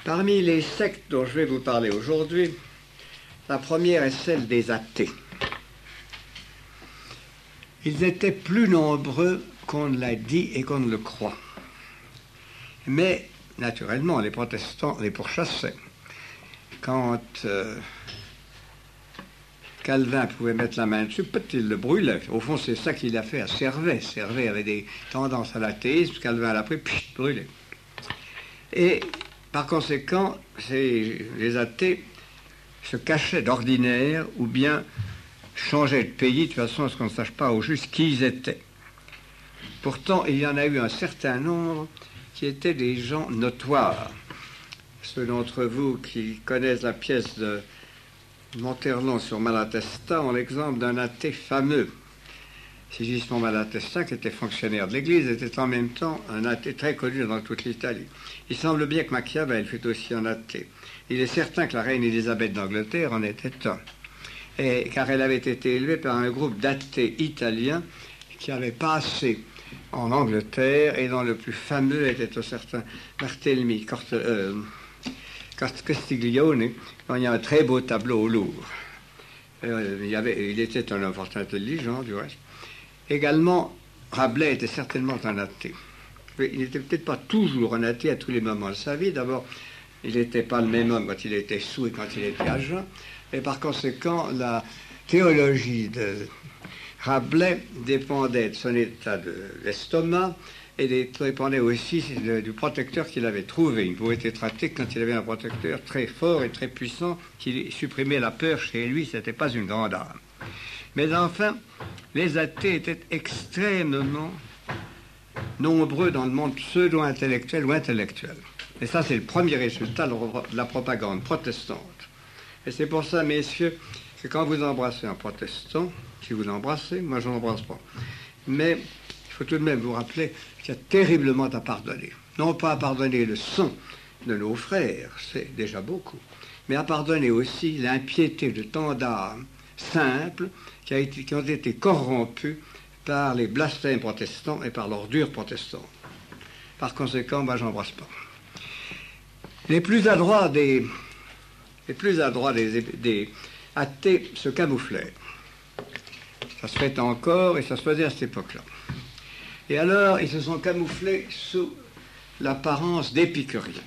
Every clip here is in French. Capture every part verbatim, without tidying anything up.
Parmi les sectes dont je vais vous parler aujourd'hui, la première est celle des athées. Ils étaient plus nombreux qu'on ne l'a dit et qu'on ne le croit. Mais, naturellement, les protestants les pourchassaient. Quand euh, Calvin pouvait mettre la main dessus, peut-être il le brûlait. Au fond, c'est ça qu'il a fait à Servet. Servet avait des tendances à l'athéisme, Calvin l'a pris, puis brûlé. Et, par conséquent, les athées se cachaient d'ordinaire ou bien changeaient de pays de façon à ce qu'on ne sache pas au juste qui ils étaient. Pourtant, il y en a eu un certain nombre qui étaient des gens notoires. Ceux d'entre vous qui connaissent la pièce de Monterland sur Malatesta ont l'exemple d'un athée fameux. Sigismond Malatesta, qui était fonctionnaire de l'Église, était en même temps un athée très connu dans toute l'Italie. Il semble bien que Machiavel fut aussi un athée. Il est certain que la reine Élisabeth d'Angleterre en était un. Et, car elle avait été élevée par un groupe d'athées italiens qui avait passé en Angleterre, et dont le plus fameux était un certain Barthélemy euh, Castiglione, dont il y a un très beau tableau au Louvre. Euh, il, y avait, il était un homme fort intelligent, du reste. Également, Rabelais était certainement un athée. Il n'était peut-être pas toujours un athée à tous les moments de sa vie. D'abord, il n'était pas le même homme quand il était sous et quand il était à jeun. Et par conséquent, la théologie de Rabelais dépendait de son état de l'estomac et dépendait aussi de, du protecteur qu'il avait trouvé. Il pouvait être athée quand il avait un protecteur très fort et très puissant qui supprimait la peur chez lui. Ce n'était pas une grande âme. Mais enfin, les athées étaient extrêmement nombreux dans le monde pseudo-intellectuel ou intellectuel. Et ça, c'est le premier résultat de la propagande protestante. Et c'est pour ça, messieurs, que quand vous embrassez un protestant, si vous l'embrassez, moi je ne l'embrasse pas, mais il faut tout de même vous rappeler qu'il y a terriblement à pardonner. Non pas à pardonner le sang de nos frères, c'est déjà beaucoup, mais à pardonner aussi l'impiété de tant d'âmes simples qui, a été, qui ont été corrompues par les blasphèmes protestants et par l'ordure protestante. Par conséquent, moi, j'embrasse pas. Les plus adroits des, les plus adroits des, des athées se camouflaient. Ça se fait encore et ça se faisait à cette époque-là. Et alors, ils se sont camouflés sous l'apparence d'épicuriens.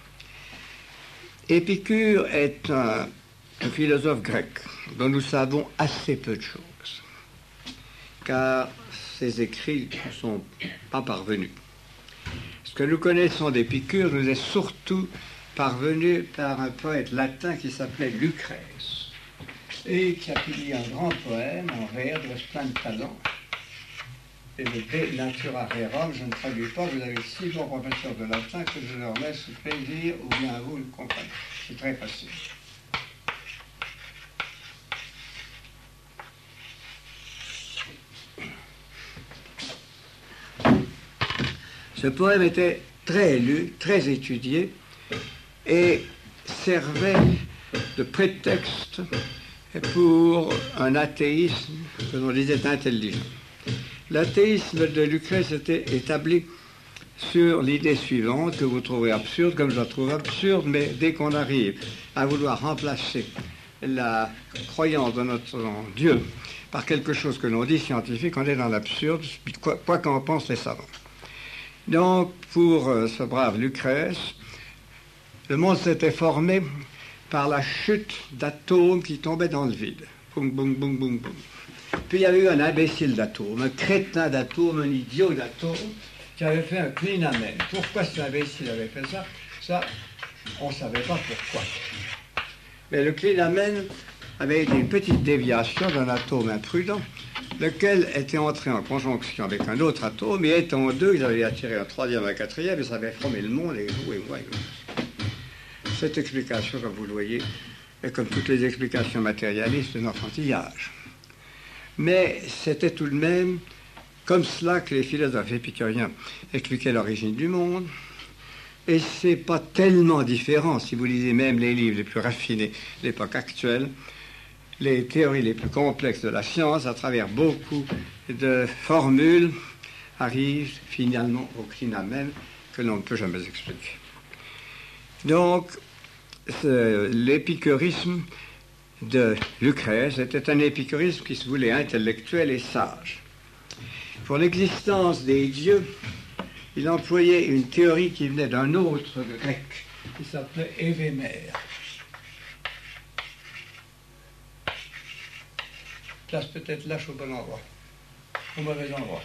Épicure est un, un philosophe grec dont nous savons assez peu de choses, car ses écrits ne sont pas parvenus. Ce que nous connaissons d'Épicure nous est surtout parvenu par un poète latin qui s'appelait Lucrèce et qui a publié un grand poème en vers de plein de talent. Et le De Natura Rerum, je ne traduis pas, vous avez six bons professeurs de latin que je leur laisse plaisir ou bien à vous le comprendre. C'est très facile. Ce poème était très lu, très étudié et servait de prétexte pour un athéisme que l'on disait intelligent. L'athéisme de Lucrèce était établi sur l'idée suivante, que vous trouvez absurde, comme je la trouve absurde, mais dès qu'on arrive à vouloir remplacer la croyance de notre Dieu par quelque chose que l'on dit scientifique, on est dans l'absurde, quoi, quoi qu'en pensent les savants. Donc, pour euh, ce brave Lucrèce, le monde s'était formé par la chute d'atomes qui tombaient dans le vide. Boum, boum, boum, boum, boum. Puis il y avait eu un imbécile d'atomes, un crétin d'atomes, un idiot d'atomes, qui avait fait un clinamen. Pourquoi cet imbécile avait fait ça? Ça, on ne savait pas pourquoi. Mais le clinamen avait été une petite déviation d'un atome imprudent, lequel était entré en conjonction avec un autre atome, et étant deux, ils avaient attiré un troisième, un quatrième, et ça avait formé le monde, et vous et moi. Et vous. Cette explication, comme vous le voyez, est comme toutes les explications matérialistes de l'enfantillage. Mais c'était tout de même comme cela que les philosophes épicuriens expliquaient l'origine du monde, et c'est pas tellement différent, si vous lisez même les livres les plus raffinés de l'époque actuelle, les théories les plus complexes de la science, à travers beaucoup de formules, arrivent finalement au clinamen que l'on ne peut jamais expliquer. Donc, l'épicurisme de Lucrèce était un épicurisme qui se voulait intellectuel et sage. Pour l'existence des dieux, il employait une théorie qui venait d'un autre grec, qui s'appelait Évémère. Place peut-être lâche au bon endroit, au mauvais endroit.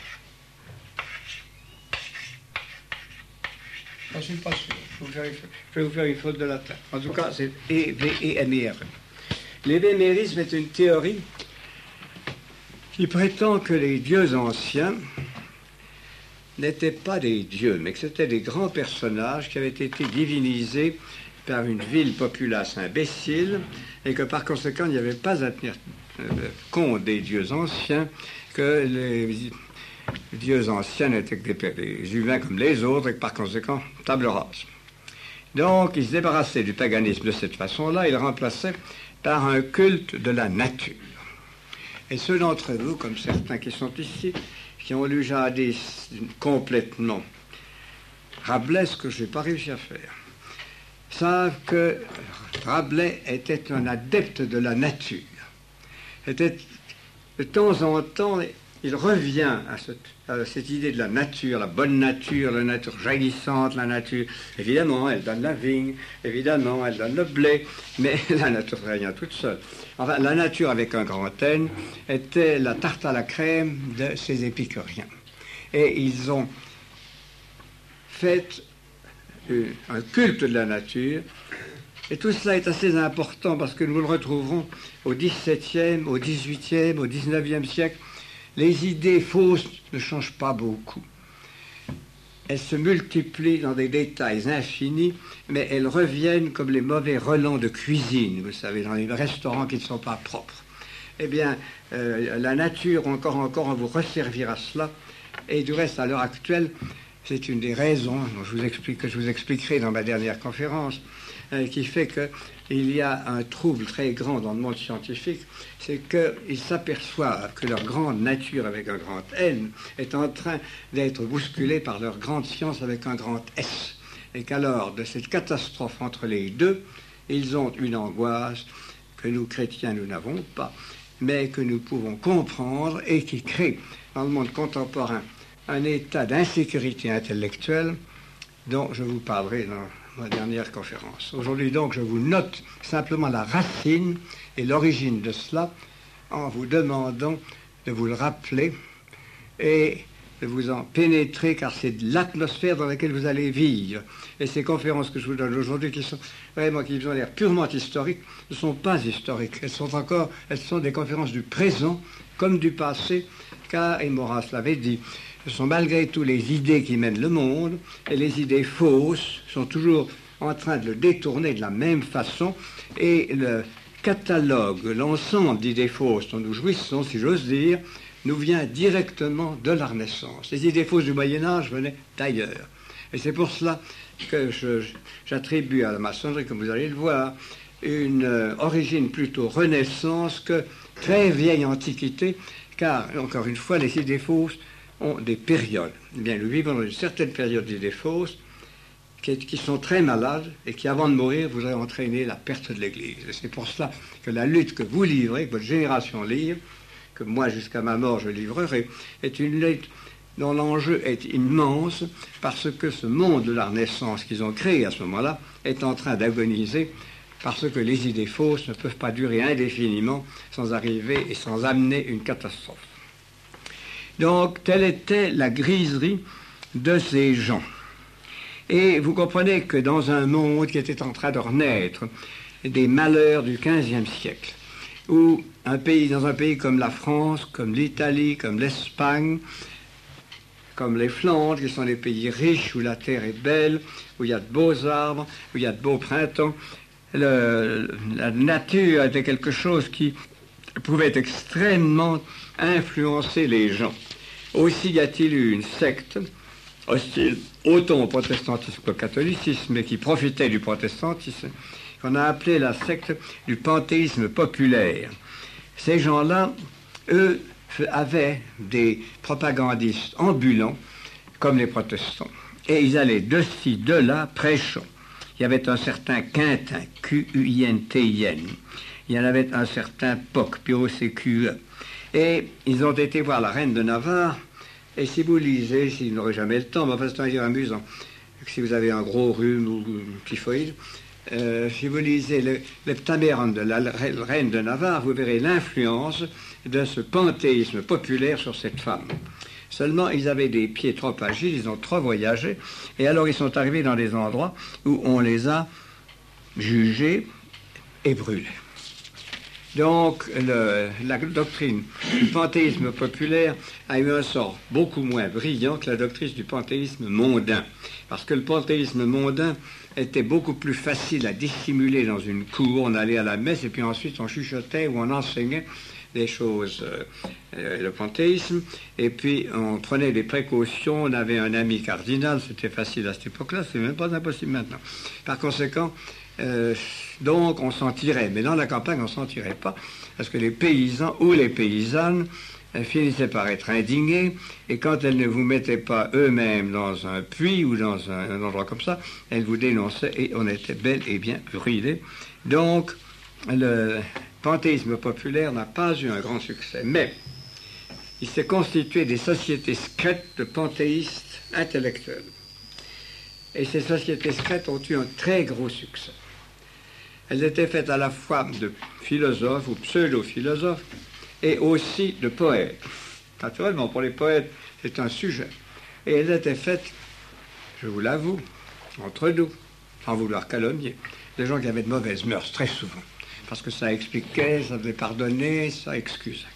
Je ne suis pas sûr. Je vais vous faire une faute de latin. En tout cas, c'est E V E M E R. L'évémérisme est une théorie qui prétend que les dieux anciens n'étaient pas des dieux, mais que c'était des grands personnages qui avaient été divinisés par une vile populace imbécile, et que par conséquent, il n'y avait pas à tenir compte des dieux anciens, que les dieux anciens n'étaient que des, des humains comme les autres, et que par conséquent, table rase. Donc, ils se débarrassaient du paganisme de cette façon-là, ils le remplaçaient par un culte de la nature. Et ceux d'entre vous, comme certains qui sont ici, qui ont lu jadis complètement Rabelais, ce que je n'ai pas réussi à faire, savent que Rabelais était un adepte de la nature. Était, de temps en temps, il revient à cette, à cette idée de la nature, la bonne nature, la nature jaillissante, la nature. Évidemment, elle donne la vigne, évidemment, elle donne le blé, mais la nature ne fait rien toute seule. Enfin, la nature avec un grand N était la tarte à la crème de ces épicuriens. Et ils ont fait un culte de la nature. Et tout cela est assez important parce que nous le retrouverons au dix-septième, au dix-huitième, au dix-neuvième siècle. Les idées fausses ne changent pas beaucoup. Elles se multiplient dans des détails infinis, mais elles reviennent comme les mauvais relents de cuisine, vous savez, dans les restaurants qui ne sont pas propres. Eh bien, euh, la nature, encore encore, on vous resservira cela. Et du reste, à l'heure actuelle, c'est une des raisons dont je vous explique, que je vous expliquerai dans ma dernière conférence, euh, qui fait qu'il y a un trouble très grand dans le monde scientifique, c'est qu'ils s'aperçoivent que leur grande nature avec un grand N est en train d'être bousculée par leur grande science avec un grand S. Et qu'alors, de cette catastrophe entre les deux, ils ont une angoisse que nous, chrétiens, nous n'avons pas, mais que nous pouvons comprendre et qui crée dans le monde contemporain un état d'insécurité intellectuelle dont je vous parlerai dans ma dernière conférence. Aujourd'hui donc, je vous note simplement la racine et l'origine de cela en vous demandant de vous le rappeler et de vous en pénétrer, car c'est l'atmosphère dans laquelle vous allez vivre. Et ces conférences que je vous donne aujourd'hui, qui sont vraiment, qui ont l'air purement historiques, ne sont pas historiques. Elles sont encore, elles sont des conférences du présent comme du passé, car, et Maurras l'avait dit, ce sont malgré tout les idées qui mènent le monde, et les idées fausses sont toujours en train de le détourner de la même façon, et le catalogue, l'ensemble d'idées fausses dont nous jouissons, si j'ose dire, nous vient directement de la Renaissance. Les idées fausses du Moyen-Âge venaient d'ailleurs. Et c'est pour cela que je, j'attribue à la maçonnerie, comme vous allez le voir, une euh, origine plutôt Renaissance que très vieille Antiquité, car, encore une fois, les idées fausses ont des périodes. Eh bien, nous vivons dans une certaine période d'idées fausses qui, qui sont très malades et qui, avant de mourir, voudraient entraîner la perte de l'Église. Et c'est pour cela que la lutte que vous livrez, que votre génération livre, que moi, jusqu'à ma mort, je livrerai, est une lutte dont l'enjeu est immense, parce que ce monde de la Renaissance qu'ils ont créé à ce moment-là est en train d'agoniser, parce que les idées fausses ne peuvent pas durer indéfiniment sans arriver et sans amener une catastrophe. Donc, telle était la griserie de ces gens. Et vous comprenez que dans un monde qui était en train de renaître, des malheurs du quinzième siècle, où un pays, dans un pays comme la France, comme l'Italie, comme l'Espagne, comme les Flandres, qui sont des pays riches, où la terre est belle, où il y a de beaux arbres, où il y a de beaux printemps, le, la nature était quelque chose qui pouvait extrêmement influencer les gens. Aussi y a-t-il eu une secte hostile autant au protestantisme qu'au catholicisme, mais qui profitait du protestantisme, qu'on a appelé la secte du panthéisme populaire. Ces gens-là, eux, avaient des propagandistes ambulants, comme les protestants. Et ils allaient de ci, de là, prêchant. il y avait un certain Quintin, Q U I N T I N. Il y en avait un certain Poc, P O C Q E. Et ils ont été voir la reine de Navarre. Et si vous lisez, s'ils n'auraient jamais le temps, mais enfin c'est un livre amusant, si vous avez un gros rhume ou un typhoïde, euh, si vous lisez le, le Ptaméron de la reine de Navarre, vous verrez l'influence de ce panthéisme populaire sur cette femme. Seulement, ils avaient des pieds trop agiles, ils ont trop voyagé, et alors ils sont arrivés dans des endroits où on les a jugés et brûlés. Donc, le, la doctrine du panthéisme populaire a eu un sort beaucoup moins brillant que la doctrine du panthéisme mondain. Parce que le panthéisme mondain était beaucoup plus facile à dissimuler dans une cour. On allait à la messe et puis ensuite on chuchotait ou on enseignait des choses, euh, euh, le panthéisme. Et puis on prenait des précautions. On avait un ami cardinal, c'était facile à cette époque-là, c'est même pas impossible maintenant. Par conséquent, Euh, donc on s'en tirait, mais dans la campagne on s'en tirait pas, parce que les paysans ou les paysannes euh, finissaient par être indignés, et quand elles ne vous mettaient pas eux-mêmes dans un puits ou dans un, un endroit comme ça, elles vous dénonçaient et on était bel et bien brûlés. Donc le panthéisme populaire n'a pas eu un grand succès, mais il s'est constitué des sociétés secrètes de panthéistes intellectuels. Et ces sociétés secrètes ont eu un très gros succès. Elles étaient faites à la fois de philosophes ou pseudo-philosophes et aussi de poètes. Naturellement, pour les poètes, c'est un sujet. Et elles étaient faites, je vous l'avoue, entre nous, sans vouloir calomnier, des gens qui avaient de mauvaises mœurs, très souvent. Parce que ça expliquait, ça devait pardonner, ça excusait.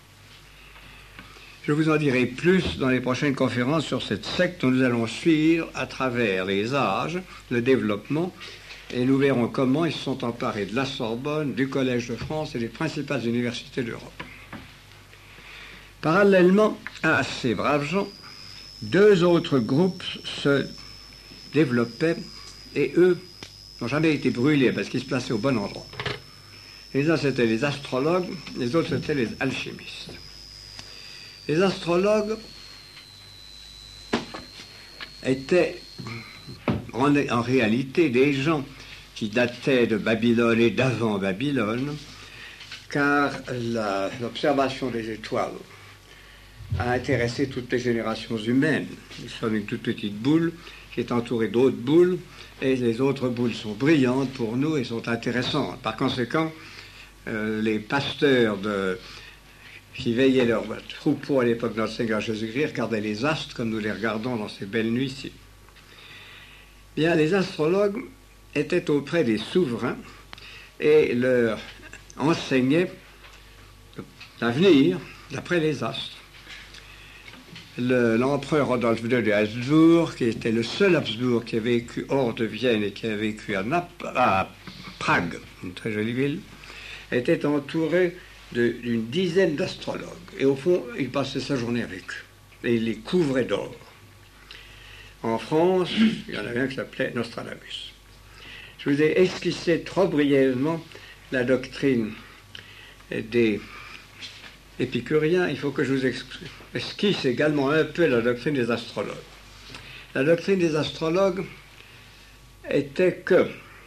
Je vous en dirai plus dans les prochaines conférences sur cette secte dont nous allons suivre à travers les âges, le développement, et nous verrons comment ils se sont emparés de la Sorbonne, du Collège de France et des principales universités d'Europe. Parallèlement à ces braves gens, deux autres groupes se développaient et eux n'ont jamais été brûlés parce qu'ils se plaçaient au bon endroit. Les uns c'était les astrologues, les autres c'était les alchimistes. Les astrologues étaient en, en réalité des gens qui dataient de Babylone et d'avant Babylone, car la, l'observation des étoiles a intéressé toutes les générations humaines. Nous sommes une toute petite boule qui est entourée d'autres boules, et les autres boules sont brillantes pour nous et sont intéressantes. Par conséquent, euh, les pasteurs de... qui veillaient leur troupeau à l'époque de notre Seigneur Jésus-Christ, regardaient les astres comme nous les regardons dans ces belles nuits-ci. Bien, les astrologues étaient auprès des souverains et leur enseignaient l'avenir d'après les astres. Le, l'empereur Rodolphe deux de Habsbourg, qui était le seul Habsbourg qui a vécu hors de Vienne et qui a vécu à, Nap- à Prague, une très jolie ville, était entouré De, d'une dizaine d'astrologues. Et au fond, il passait sa journée avec eux. Et il les couvrait d'or. En France, il y en avait un qui s'appelait Nostradamus. Je vous ai esquissé trop brièvement la doctrine des épicuriens. Il faut que je vous esquisse également un peu la doctrine des astrologues. La doctrine des astrologues était que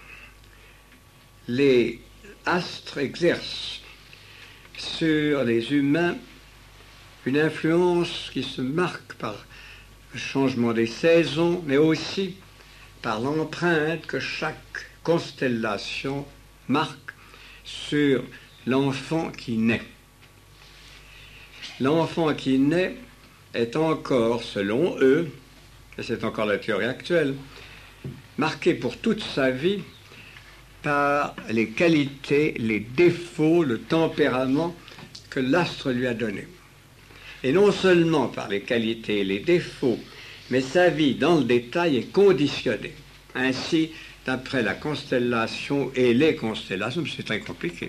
les astres exercent sur les humains une influence qui se marque par le changement des saisons, mais aussi par l'empreinte que chaque constellation marque sur l'enfant qui naît. L'enfant qui naît est encore, selon eux, et c'est encore la théorie actuelle, marqué pour toute sa vie par les qualités, les défauts, le tempérament que l'astre lui a donné. Et non seulement par les qualités et les défauts, mais sa vie dans le détail est conditionnée. Ainsi, d'après la constellation et les constellations, c'est très compliqué,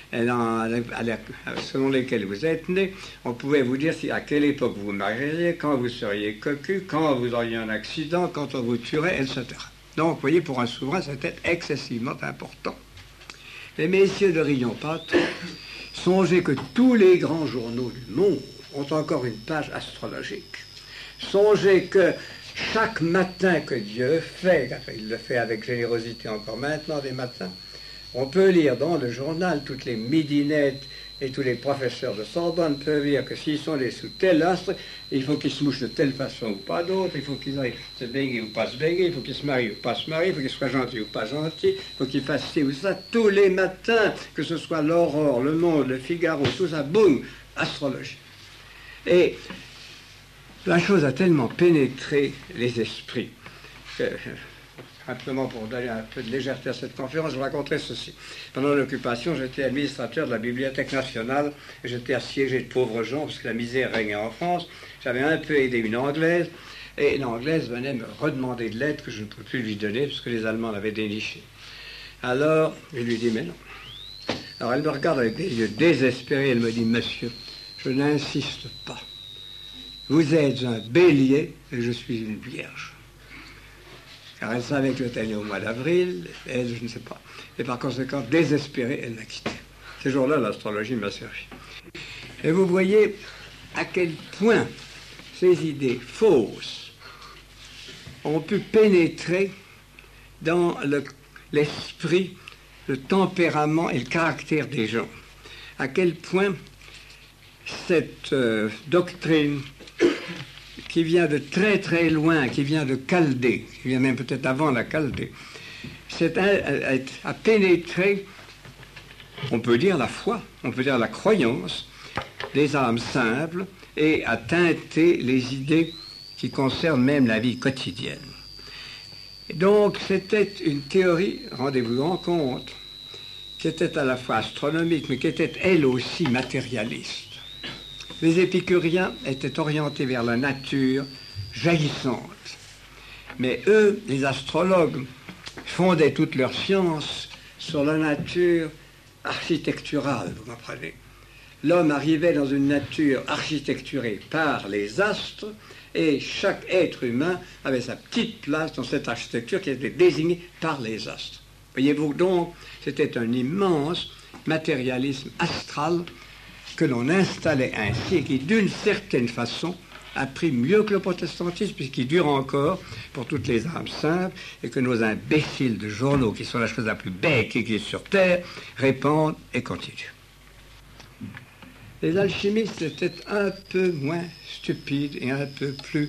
selon lesquelles vous êtes né, on pouvait vous dire si, à quelle époque vous vous marieriez, quand vous seriez cocu, quand vous auriez un accident, quand on vous tuerait, et cetera. Donc, vous voyez, pour un souverain, c'était excessivement important. Les messieurs de Rion-Pâtre, songez que tous les grands journaux du monde ont encore une page astrologique. Songez que chaque matin que Dieu fait, car il le fait avec générosité encore maintenant des matins, on peut lire dans le journal, toutes les midinettes et tous les professeurs de Sorbonne peuvent lire que s'ils sont nés sous tel astre, il faut qu'ils se mouchent de telle façon ou pas d'autre, il faut qu'ils aillent se baigner ou pas se baigner, il faut qu'ils se marient ou pas se marient, il faut qu'ils soient gentils ou pas gentils, il faut qu'ils fassent ci ou ça, tous les matins, que ce soit l'Aurore, le Monde, le Figaro, tout ça, boum, astrologie. Et la chose a tellement pénétré les esprits. Euh, Simplement pour donner un peu de légèreté à cette conférence, je vous raconterai ceci. Pendant l'occupation, j'étais administrateur de la Bibliothèque nationale et j'étais assiégé de pauvres gens parce que la misère régnait en France. J'avais un peu aidé une Anglaise et l'Anglaise venait me redemander de l'aide que je ne pouvais plus lui donner parce que les Allemands l'avaient dénichée. Alors, je lui dis, mais non. Alors elle me regarde avec des yeux désespérés, elle me dit, monsieur, je n'insiste pas. Vous êtes un bélier et je suis une vierge. Car elle savait que le thème est au mois d'avril, elle, je ne sais pas. Et par conséquent, désespérée, elle m'a quitté. Ces jours-là, l'astrologie m'a servi. Et vous voyez à quel point ces idées fausses ont pu pénétrer dans le, l'esprit, le tempérament et le caractère des gens. À quel point cette euh, doctrine qui vient de très très loin, qui vient de Chaldée, qui vient même peut-être avant la Chaldée, c'est un, a, a pénétré, on peut dire la foi, on peut dire la croyance des âmes simples et a teinté les idées qui concernent même la vie quotidienne. Et donc c'était une théorie, rendez-vous en compte, qui était à la fois astronomique, mais qui était elle aussi matérialiste. Les épicuriens étaient orientés vers la nature jaillissante. Mais eux, les astrologues, fondaient toute leur science sur la nature architecturale, vous comprenez. L'homme arrivait dans une nature architecturée par les astres, et chaque être humain avait sa petite place dans cette architecture qui était désignée par les astres. Voyez-vous donc, c'était un immense matérialisme astral que l'on installait ainsi et qui, d'une certaine façon, a pris mieux que le protestantisme, puisqu'il dure encore pour toutes les âmes simples, et que nos imbéciles de journaux, qui sont la chose la plus belle qui existe sur Terre, répandent et continuent. Les alchimistes étaient un peu moins stupides et un peu plus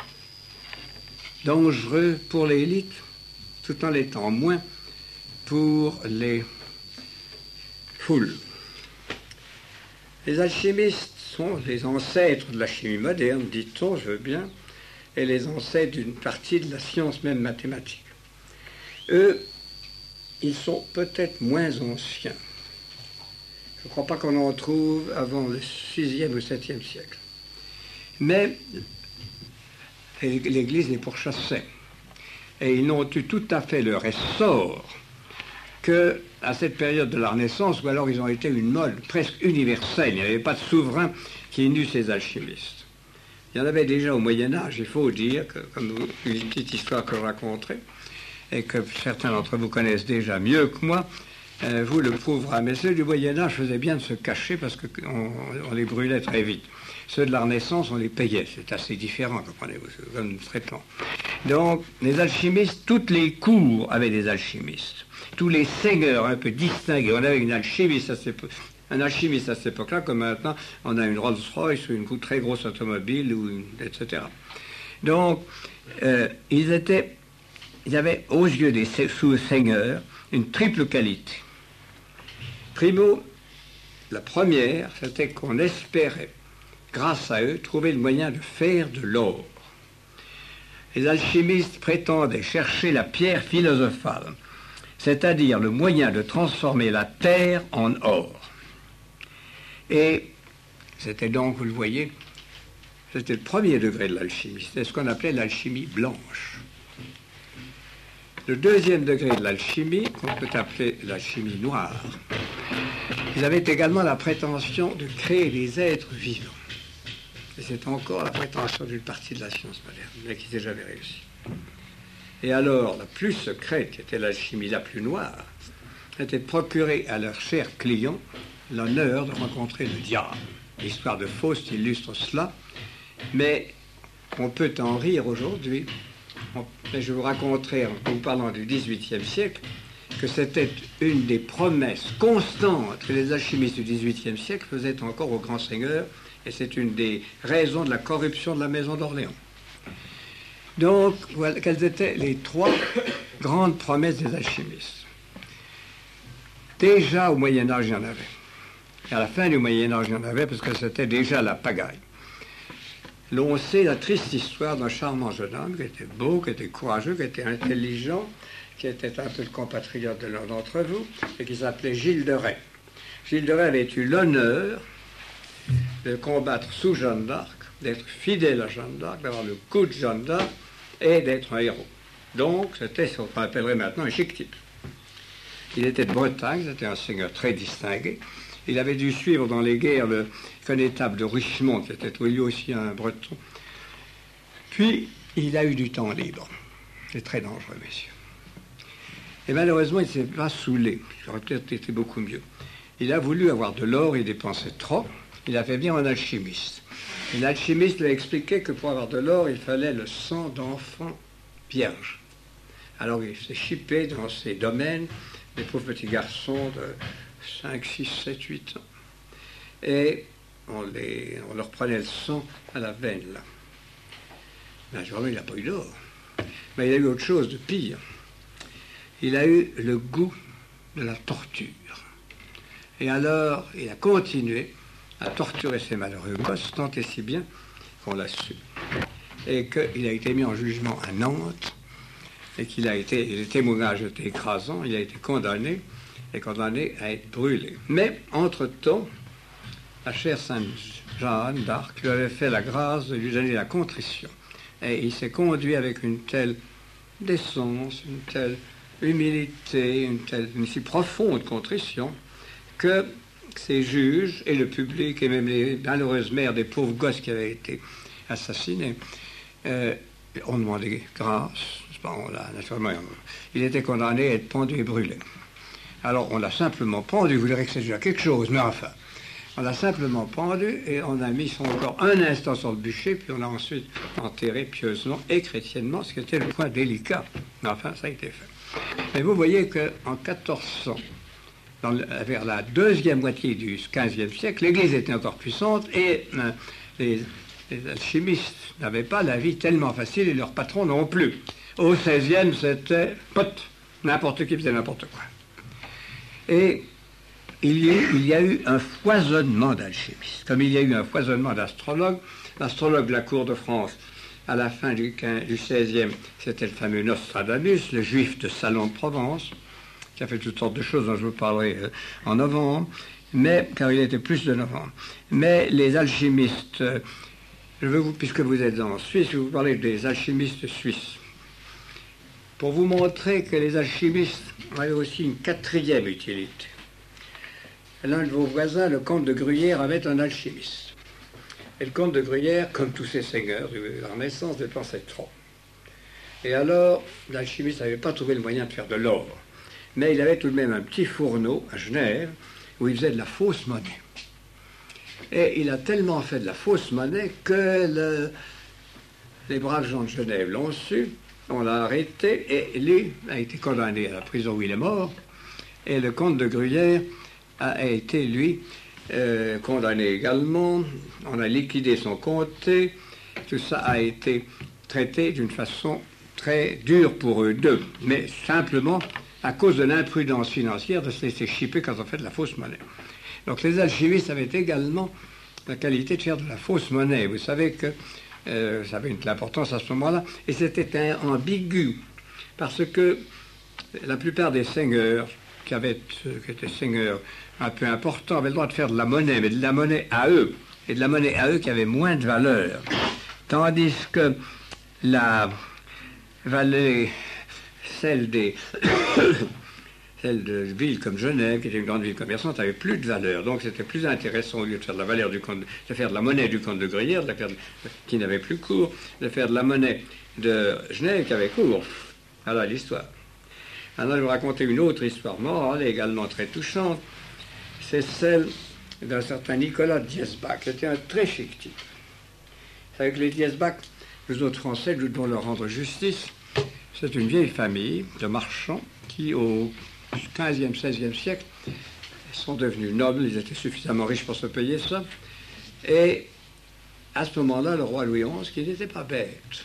dangereux pour l'élite, tout en l'étant moins pour les foules. Les alchimistes sont les ancêtres de la chimie moderne, dit-on, je veux bien, et les ancêtres d'une partie de la science même mathématique. Eux, ils sont peut-être moins anciens. Je ne crois pas qu'on en trouve avant le sixième ou septième siècle. Mais l'Église les pourchassait. Et ils n'ont eu tout à fait leur essor que à cette période de la Renaissance, où alors ils ont été une mode presque universelle. Il n'y avait pas de souverain qui n'eût ces alchimistes. Il y en avait déjà au Moyen-Âge, il faut dire, que, comme une petite histoire que je raconterai, et que certains d'entre vous connaissent déjà mieux que moi, euh, vous le prouverez. Mais ceux du Moyen-Âge faisaient bien de se cacher parce qu'on on les brûlait très vite. Ceux de la Renaissance, on les payait. C'est assez différent, comprenez-vous, comme traitement. Donc, les alchimistes, toutes les cours avaient des alchimistes. Tous les seigneurs un peu distingués. On avait une alchimiste à cette époque, un alchimiste à cette époque-là, comme maintenant, on a une Rolls-Royce ou une très grosse automobile, ou une, et cetera. Donc, euh, ils étaient, ils avaient aux yeux des sous-seigneurs une triple qualité. Primo, la première, c'était qu'on espérait, grâce à eux, trouver le moyen de faire de l'or. Les alchimistes prétendaient chercher la pierre philosophale, c'est-à-dire le moyen de transformer la terre en or. Et c'était donc, vous le voyez, c'était le premier degré de l'alchimie, c'était ce qu'on appelait l'alchimie blanche. Le deuxième degré de l'alchimie, qu'on peut appeler l'alchimie noire, ils avaient également la prétention de créer des êtres vivants. Et c'est encore la prétention d'une partie de la science moderne, mais qui n'a jamais réussi. Et alors, la plus secrète, qui était l'alchimie la plus noire, était de procurer à leurs chers clients l'honneur de rencontrer le diable. L'histoire de Faust illustre cela, mais on peut en rire aujourd'hui, mais je vous raconterai, en vous parlant du dix-huitième siècle, que c'était une des promesses constantes que les alchimistes du dix-huitième siècle faisaient encore aux grands seigneurs, et c'est une des raisons de la corruption de la maison d'Orléans. Donc, voilà, quelles étaient les trois grandes promesses des alchimistes? Déjà au Moyen-Âge, il y en avait. Et à la fin du Moyen-Âge, il y en avait parce que c'était déjà la pagaille. L'on sait la triste histoire d'un charmant jeune homme qui était beau, qui était courageux, qui était intelligent, qui était un peu le compatriote de l'un d'entre vous, et qui s'appelait Gilles de Rais. Gilles de Rais avait eu l'honneur de combattre sous Jeanne d'Arc, d'être fidèle à Jeanne d'Arc, d'avoir le coup de Jeanne d'Arc et d'être un héros. Donc, c'était ce qu'on appellerait maintenant un chic type. Il était de Bretagne, c'était un seigneur très distingué. Il avait dû suivre dans les guerres le connétable de Richemont, qui était lui aussi un breton. Puis, il a eu du temps libre. C'est très dangereux, messieurs. Et malheureusement, il ne s'est pas saoulé. Ça aurait peut-être été beaucoup mieux. Il a voulu avoir de l'or, il dépensait trop. Il a fait venir un alchimiste. Et l'alchimiste lui a expliqué que pour avoir de l'or, il fallait le sang d'enfants vierges. Alors il s'est chippé dans ces domaines, des pauvres petits garçons de cinq, six, sept, huit ans. Et on, les, on leur prenait le sang à la veine, là. Naturellement, il n'a pas eu d'or. Mais il a eu autre chose de pire. Il a eu le goût de la torture. Et alors, il a continué à torturer ces malheureux gosses, tant et si bien qu'on l'a su. Et qu'il a été mis en jugement à Nantes, et qu'il a été, les témoignages étaient écrasants, il a été condamné, et condamné à être brûlé. Mais, entre-temps, la chère Sainte Jeanne d'Arc lui avait fait la grâce de lui donner la contrition. Et il s'est conduit avec une telle décence, une telle humilité, une telle, une si profonde contrition, que ces juges et le public, et même les malheureuses mères des pauvres gosses qui avaient été assassinés, euh, ont demandé grâce. Bon, là, naturellement, il était condamné à être pendu et brûlé. Alors, on l'a simplement pendu, vous direz que c'est déjà quelque chose, mais enfin, on l'a simplement pendu et on a mis son corps un instant sur le bûcher, puis on l'a ensuite enterré pieusement et chrétiennement, ce qui était le point délicat. Mais enfin, ça a été fait. Mais vous voyez qu'en quatorze cents, dans le, vers la deuxième moitié du quinzième siècle, l'Église était encore puissante et euh, les, les alchimistes n'avaient pas la vie tellement facile et leurs patrons non plus. Au seizième, c'était pote, n'importe qui faisait n'importe quoi. Et il y, a eu, il y a eu un foisonnement d'alchimistes, comme il y a eu un foisonnement d'astrologues. L'astrologue de la cour de France, à la fin du, du seizième, c'était le fameux Nostradamus, le juif de Salon de Provence, qui a fait toutes sortes de choses dont je vous parlerai euh, en novembre, mais, car il était plus de novembre. Mais les alchimistes, euh, je veux vous, puisque vous êtes en Suisse, je vais vous parler des alchimistes suisses. Pour vous montrer que les alchimistes avaient aussi une quatrième utilité. L'un de vos voisins, le comte de Gruyère, avait un alchimiste. Et le comte de Gruyère, comme tous ces seigneurs de la Renaissance, dépensait trop. Et alors, l'alchimiste n'avait pas trouvé le moyen de faire de l'or. Mais il avait tout de même un petit fourneau à Genève où il faisait de la fausse monnaie. Et il a tellement fait de la fausse monnaie que le, les braves gens de Genève l'ont su, on l'a arrêté et lui a été condamné à la prison où il est mort. Et le comte de Gruyère a été, lui, euh, condamné également. On a liquidé son comté. Tout ça a été traité d'une façon très dure pour eux deux, mais simplement à cause de l'imprudence financière de se laisser chipper quand on fait de la fausse monnaie. Donc les alchimistes avaient également la qualité de faire de la fausse monnaie. Vous savez que euh, ça avait une importance à ce moment-là, et c'était ambigu, parce que la plupart des seigneurs qui, avaient, qui étaient seigneurs un peu importants avaient le droit de faire de la monnaie, mais de la monnaie à eux, et de la monnaie à eux qui avait moins de valeur. Tandis que la valeur, celle des celle de villes comme Genève, qui était une grande ville commerçante, avait plus de valeur. Donc c'était plus intéressant, au lieu de faire de la valeur du comte, de faire de la monnaie du comte de Gruyère, de la faire de, qui n'avait plus cours, de faire de la monnaie de Genève qui avait cours. Voilà l'histoire. Alors je vais vous raconter une autre histoire morale, également très touchante. C'est celle d'un certain Nicolas Diesbach, qui était un très chic type. Vous savez que les Diesbach, nous autres Français, nous devons leur rendre justice. C'est une vieille famille de marchands qui, au quinzième, seizième siècle, sont devenus nobles. Ils étaient suffisamment riches pour se payer ça. Et à ce moment-là, le roi Louis onze, qui n'était pas bête,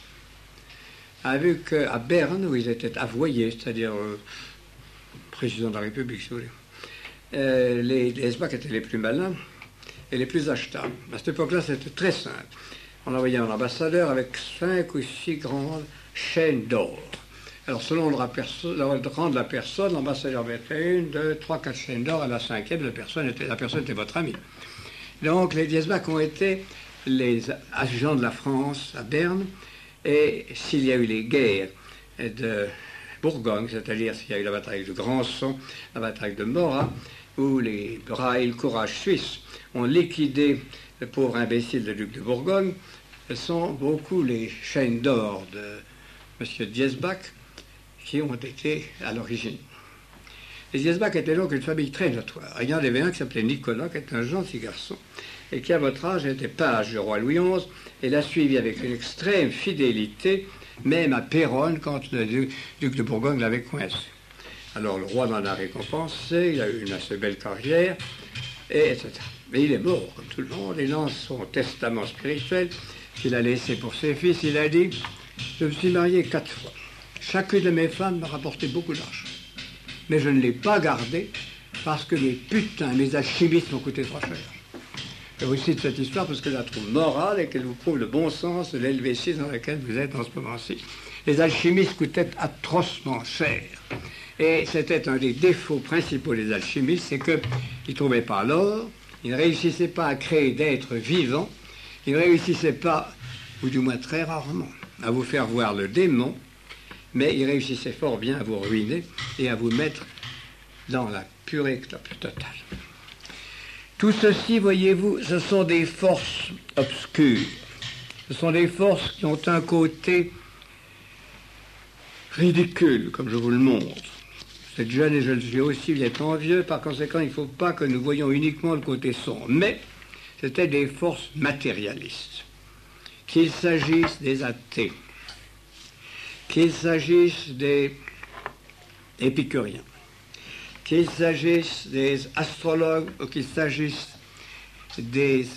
a vu qu'à Berne, où ils étaient avoyés, c'est-à-dire euh, président de la République, si vous voulez, euh, les, les Esbacs étaient les plus malins et les plus achetables. À cette époque-là, c'était très simple. On envoyait un ambassadeur avec cinq ou six grandes chaînes d'or. Alors, selon le, le rang de la personne, l'ambassadeur mettait une, deux, trois, quatre chaînes d'or. À la cinquième, la personne était, la personne était votre ami. Donc, les Esbacs ont été les agents de la France à Berne. Et s'il y a eu les guerres de Bourgogne, c'est-à-dire s'il y a eu la bataille de Grandson, la bataille de Morat, où les bras et le courage suisses ont liquidé le pauvre imbécile de duc de Bourgogne, ce sont beaucoup les chaînes d'or de M. Diesbach qui ont été à l'origine. Les Diesbach étaient donc une famille très notoire. Il y en avait un qui s'appelait Nicolas, qui était un gentil garçon, et qui, à votre âge, était page du roi Louis onze, et l'a suivi avec une extrême fidélité, même à Péronne, quand le duc, duc de Bourgogne l'avait coincé. Alors, le roi l'en a récompensé, il a eu une assez belle carrière, et et cetera. Mais il est mort, comme tout le monde, et dans son testament spirituel qu'il a laissé pour ses fils, il a dit « Je me suis marié quatre fois. Chacune de mes femmes m'a rapporté beaucoup d'argent. Mais je ne l'ai pas gardée parce que les putains, mes alchimistes m'ont coûté trop cher. » Je vous cite cette histoire parce que je la trouve morale et qu'elle vous prouve le bon sens de l'Helvétie dans laquelle vous êtes en ce moment-ci. Les alchimistes coûtaient atrocement cher. Et c'était un des défauts principaux des alchimistes, c'est qu'ils ne trouvaient pas l'or, ils ne réussissaient pas à créer d'êtres vivants, ils ne réussissaient pas, ou du moins très rarement, à vous faire voir le démon, mais ils réussissaient fort bien à vous ruiner et à vous mettre dans la purée la plus totale. Tout ceci, voyez-vous, ce sont des forces obscures. Ce sont des forces qui ont un côté ridicule, comme je vous le montre. Vous êtes jeune et je le suis aussi, vous êtes envieux, par conséquent, il ne faut pas que nous voyions uniquement le côté sombre. Mais c'était des forces matérialistes. Qu'il s'agisse des athées, qu'il s'agisse des épicuriens, qu'il s'agisse des astrologues ou qu'il s'agisse des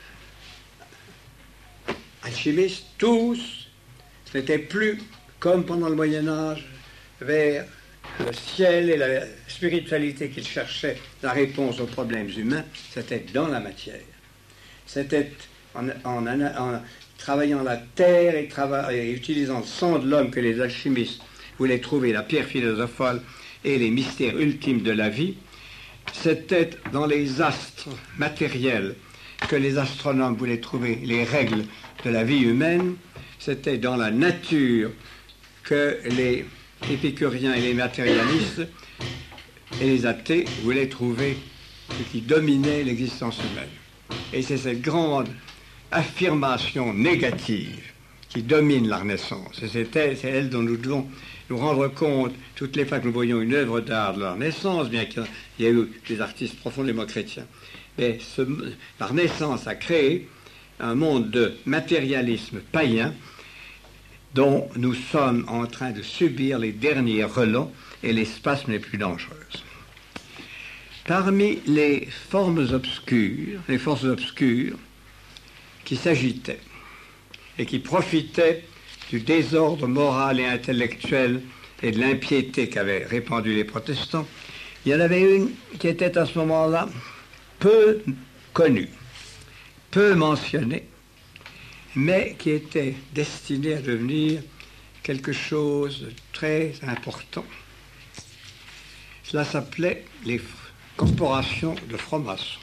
alchimistes, tous n'étaient plus, comme pendant le Moyen-Âge, vers le ciel et la spiritualité qu'ils cherchaient la réponse aux problèmes humains, c'était dans la matière. C'était en, en, en travaillant la terre et, et utilisant le sang de l'homme que les alchimistes voulaient trouver la pierre philosophale et les mystères ultimes de la vie. C'était dans les astres matériels que les astronomes voulaient trouver les règles de la vie humaine. C'était dans la nature que les épicuriens et les matérialistes et les athées voulaient trouver ce qui dominait l'existence humaine. Et c'est cette grande affirmation négative qui domine la Renaissance. Et c'est elle, c'est elle dont nous devons nous rendre compte toutes les fois que nous voyons une œuvre d'art de la Renaissance, bien qu'il y ait eu des artistes profondément chrétiens. Mais ce, la Renaissance a créé un monde de matérialisme païen dont nous sommes en train de subir les derniers relents et les spasmes les plus dangereuses. Parmi les formes obscures, les forces obscures qui s'agitaient et qui profitaient du désordre moral et intellectuel et de l'impiété qu'avaient répandu les protestants, il y en avait une qui était à ce moment-là peu connue, peu mentionnée, mais qui était destinée à devenir quelque chose de très important. Cela s'appelait les corporations de francs-maçons.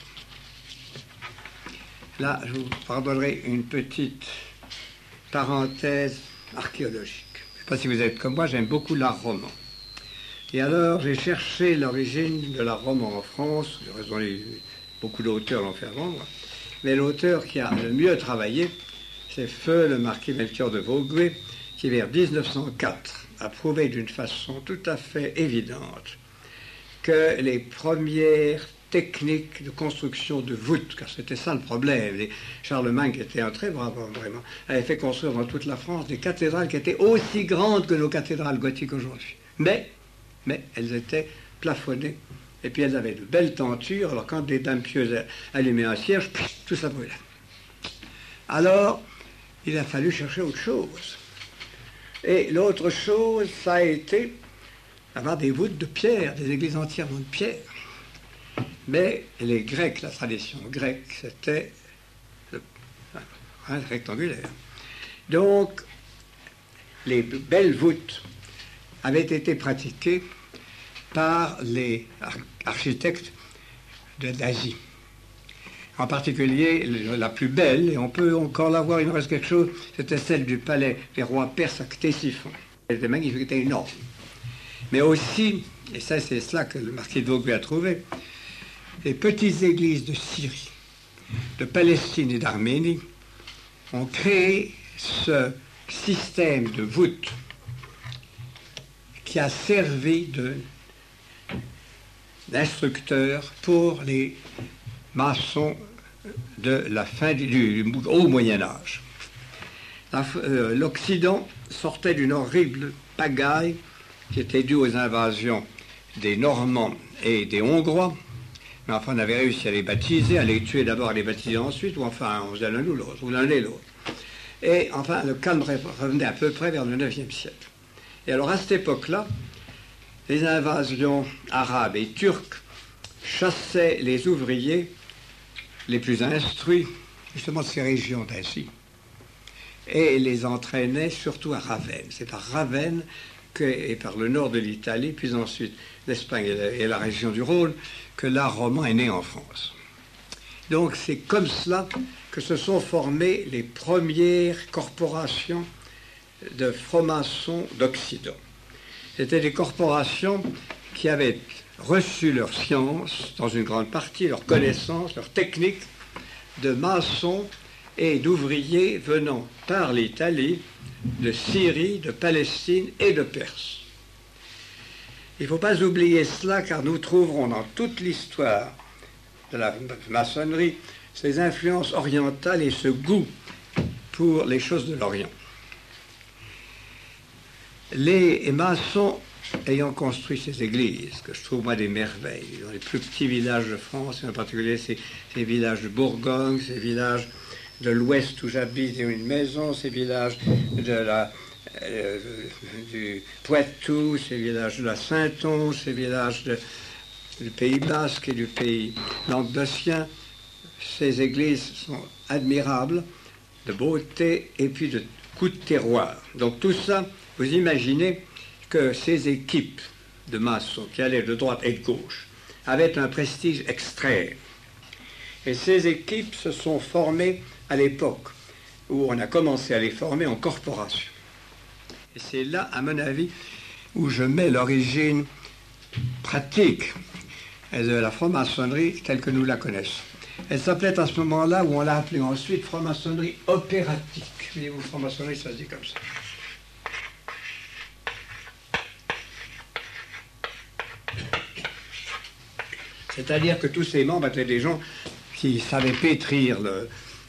Là, je vous pardonnerai une petite parenthèse archéologique. Je ne sais pas si vous êtes comme moi, j'aime beaucoup l'art roman. Et alors, j'ai cherché l'origine de l'art roman en France. Beaucoup d'auteurs l'ont fait avant moi. Mais l'auteur qui a le mieux travaillé, c'est Feu, le marquis Melchior de Vogüé, qui vers dix-neuf cent quatre a prouvé d'une façon tout à fait évidente que les premières technique de construction de voûtes, car c'était ça le problème. Et Charlemagne, qui était un très brave homme, vraiment, avait fait construire dans toute la France des cathédrales qui étaient aussi grandes que nos cathédrales gothiques aujourd'hui. Mais, mais elles étaient plafonnées, et puis elles avaient de belles tentures, alors quand des dames pieuses allumaient un cierge, tout ça brûlait. Alors, il a fallu chercher autre chose. Et l'autre chose, ça a été avoir des voûtes de pierre, des églises entièrement de pierre. Mais les Grecs, la tradition grecque, c'était hein, rectangulaire. Donc, les belles voûtes avaient été pratiquées par les architectes d'Asie. En particulier, la plus belle, et on peut encore la voir, il nous reste quelque chose, c'était celle du palais des rois perses à Ctésiphon. Elle était magnifique, elle était énorme. Mais aussi, et ça c'est cela que le marquis de Vaugué a trouvé, les petites églises de Syrie, de Palestine et d'Arménie ont créé ce système de voûtes qui a servi de, d'instructeur pour les maçons de la fin du, du, du haut Moyen-Âge. Euh, L'Occident sortait d'une horrible pagaille qui était due aux invasions des Normands et des Hongrois. Mais enfin, on avait réussi à les baptiser, à les tuer d'abord, à les baptiser ensuite, ou enfin, on faisait l'un ou l'autre, ou l'un et l'autre. Et enfin, le calme revenait à peu près vers le neuvième siècle. Et alors, à cette époque-là, les invasions arabes et turques chassaient les ouvriers les plus instruits, justement de ces régions d'Asie, et les entraînaient surtout à Ravenne. C'est par Ravenne que, et par le nord de l'Italie, puis ensuite l'Espagne et, et la région du Rhône, que l'art roman est né en France. Donc c'est comme cela que se sont formées les premières corporations de francs-maçons d'Occident. C'était des corporations qui avaient reçu leur science, dans une grande partie, leur connaissance, leur technique, de maçons et d'ouvriers venant par l'Italie, de Syrie, de Palestine et de Perse. Il ne faut pas oublier cela, car nous trouverons dans toute l'histoire de la maçonnerie ces influences orientales et ce goût pour les choses de l'Orient. Les maçons ayant construit ces églises, que je trouve moi des merveilles, dans les plus petits villages de France, et en particulier ces, ces villages de Bourgogne, ces villages de l'Ouest où j'habite une maison, ces villages de la, euh, du Poitou, ces villages de la Saintonge, ces villages de, du Pays Basque et du Pays languedocien. Ces églises sont admirables, de beauté et puis de coups de terroir. Donc tout ça, vous imaginez que ces équipes de maçons qui allaient de droite et de gauche avaient un prestige extrême. Et ces équipes se sont formées à l'époque où on a commencé à les former en corporation. Et c'est là, à mon avis, où je mets l'origine pratique de la franc-maçonnerie telle que nous la connaissons. Elle s'appelait à ce moment-là, où on l'a appelée ensuite franc-maçonnerie opératique. Voyez-vous, franc-maçonnerie, ça se dit comme ça. C'est-à-dire que tous ces membres étaient des gens qui savaient pétrir le...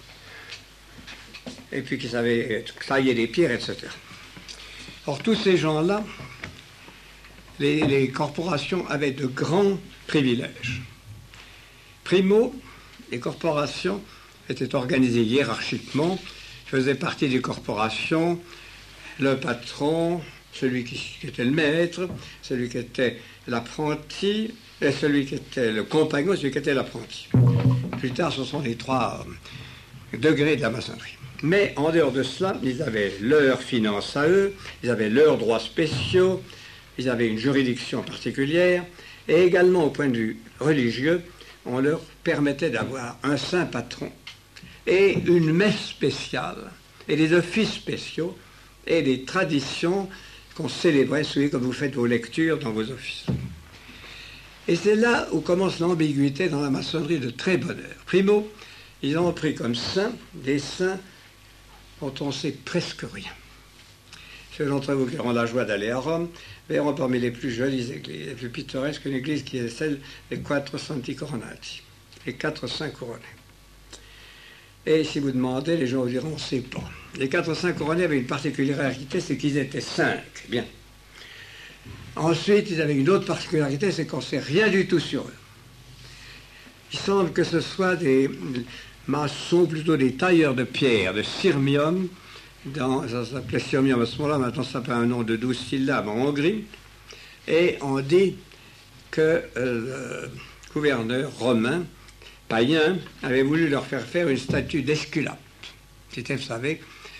et puis qui savaient tailler des pierres, et cetera. Or, tous ces gens-là, les, les corporations avaient de grands privilèges. Primo, les corporations étaient organisées hiérarchiquement, faisaient partie des corporations, le patron, celui qui, qui était le maître, celui qui était l'apprenti, et celui qui était le compagnon, celui qui était l'apprenti. Plus tard, ce sont les trois degrés de la maçonnerie. Mais en dehors de cela, ils avaient leurs finances à eux, ils avaient leurs droits spéciaux, ils avaient une juridiction particulière, et également au point de vue religieux, on leur permettait d'avoir un saint patron, et une messe spéciale, et des offices spéciaux, et des traditions qu'on célébrait, celui comme vous faites vos lectures dans vos offices. Et c'est là où commence l'ambiguïté dans la maçonnerie de très bonne heure. Primo, ils ont pris comme saints des saints dont on ne sait presque rien. ceux d'entre vous qui auront la joie d'aller à Rome verront parmi les plus jolies églises, les plus pittoresques, une église qui est celle des Quattro Santi Coronati, les quatre saints couronnés. Et si vous demandez, les gens vous diront, on ne sait pas. Les quatre saints couronnés avaient une particularité, c'est qu'ils étaient cinq. Bien. Ensuite, ils avaient une autre particularité, c'est qu'on ne sait rien du tout sur eux. Il semble que ce soit des maçons, plutôt des tailleurs de pierre, de sirmium, dans, ça s'appelait sirmium à ce moment-là, maintenant ça s'appelle un nom de douze syllabes en Hongrie, et on dit que euh, le gouverneur romain, païen, avait voulu leur faire faire une statue d'Esculape. C'était, vous savez,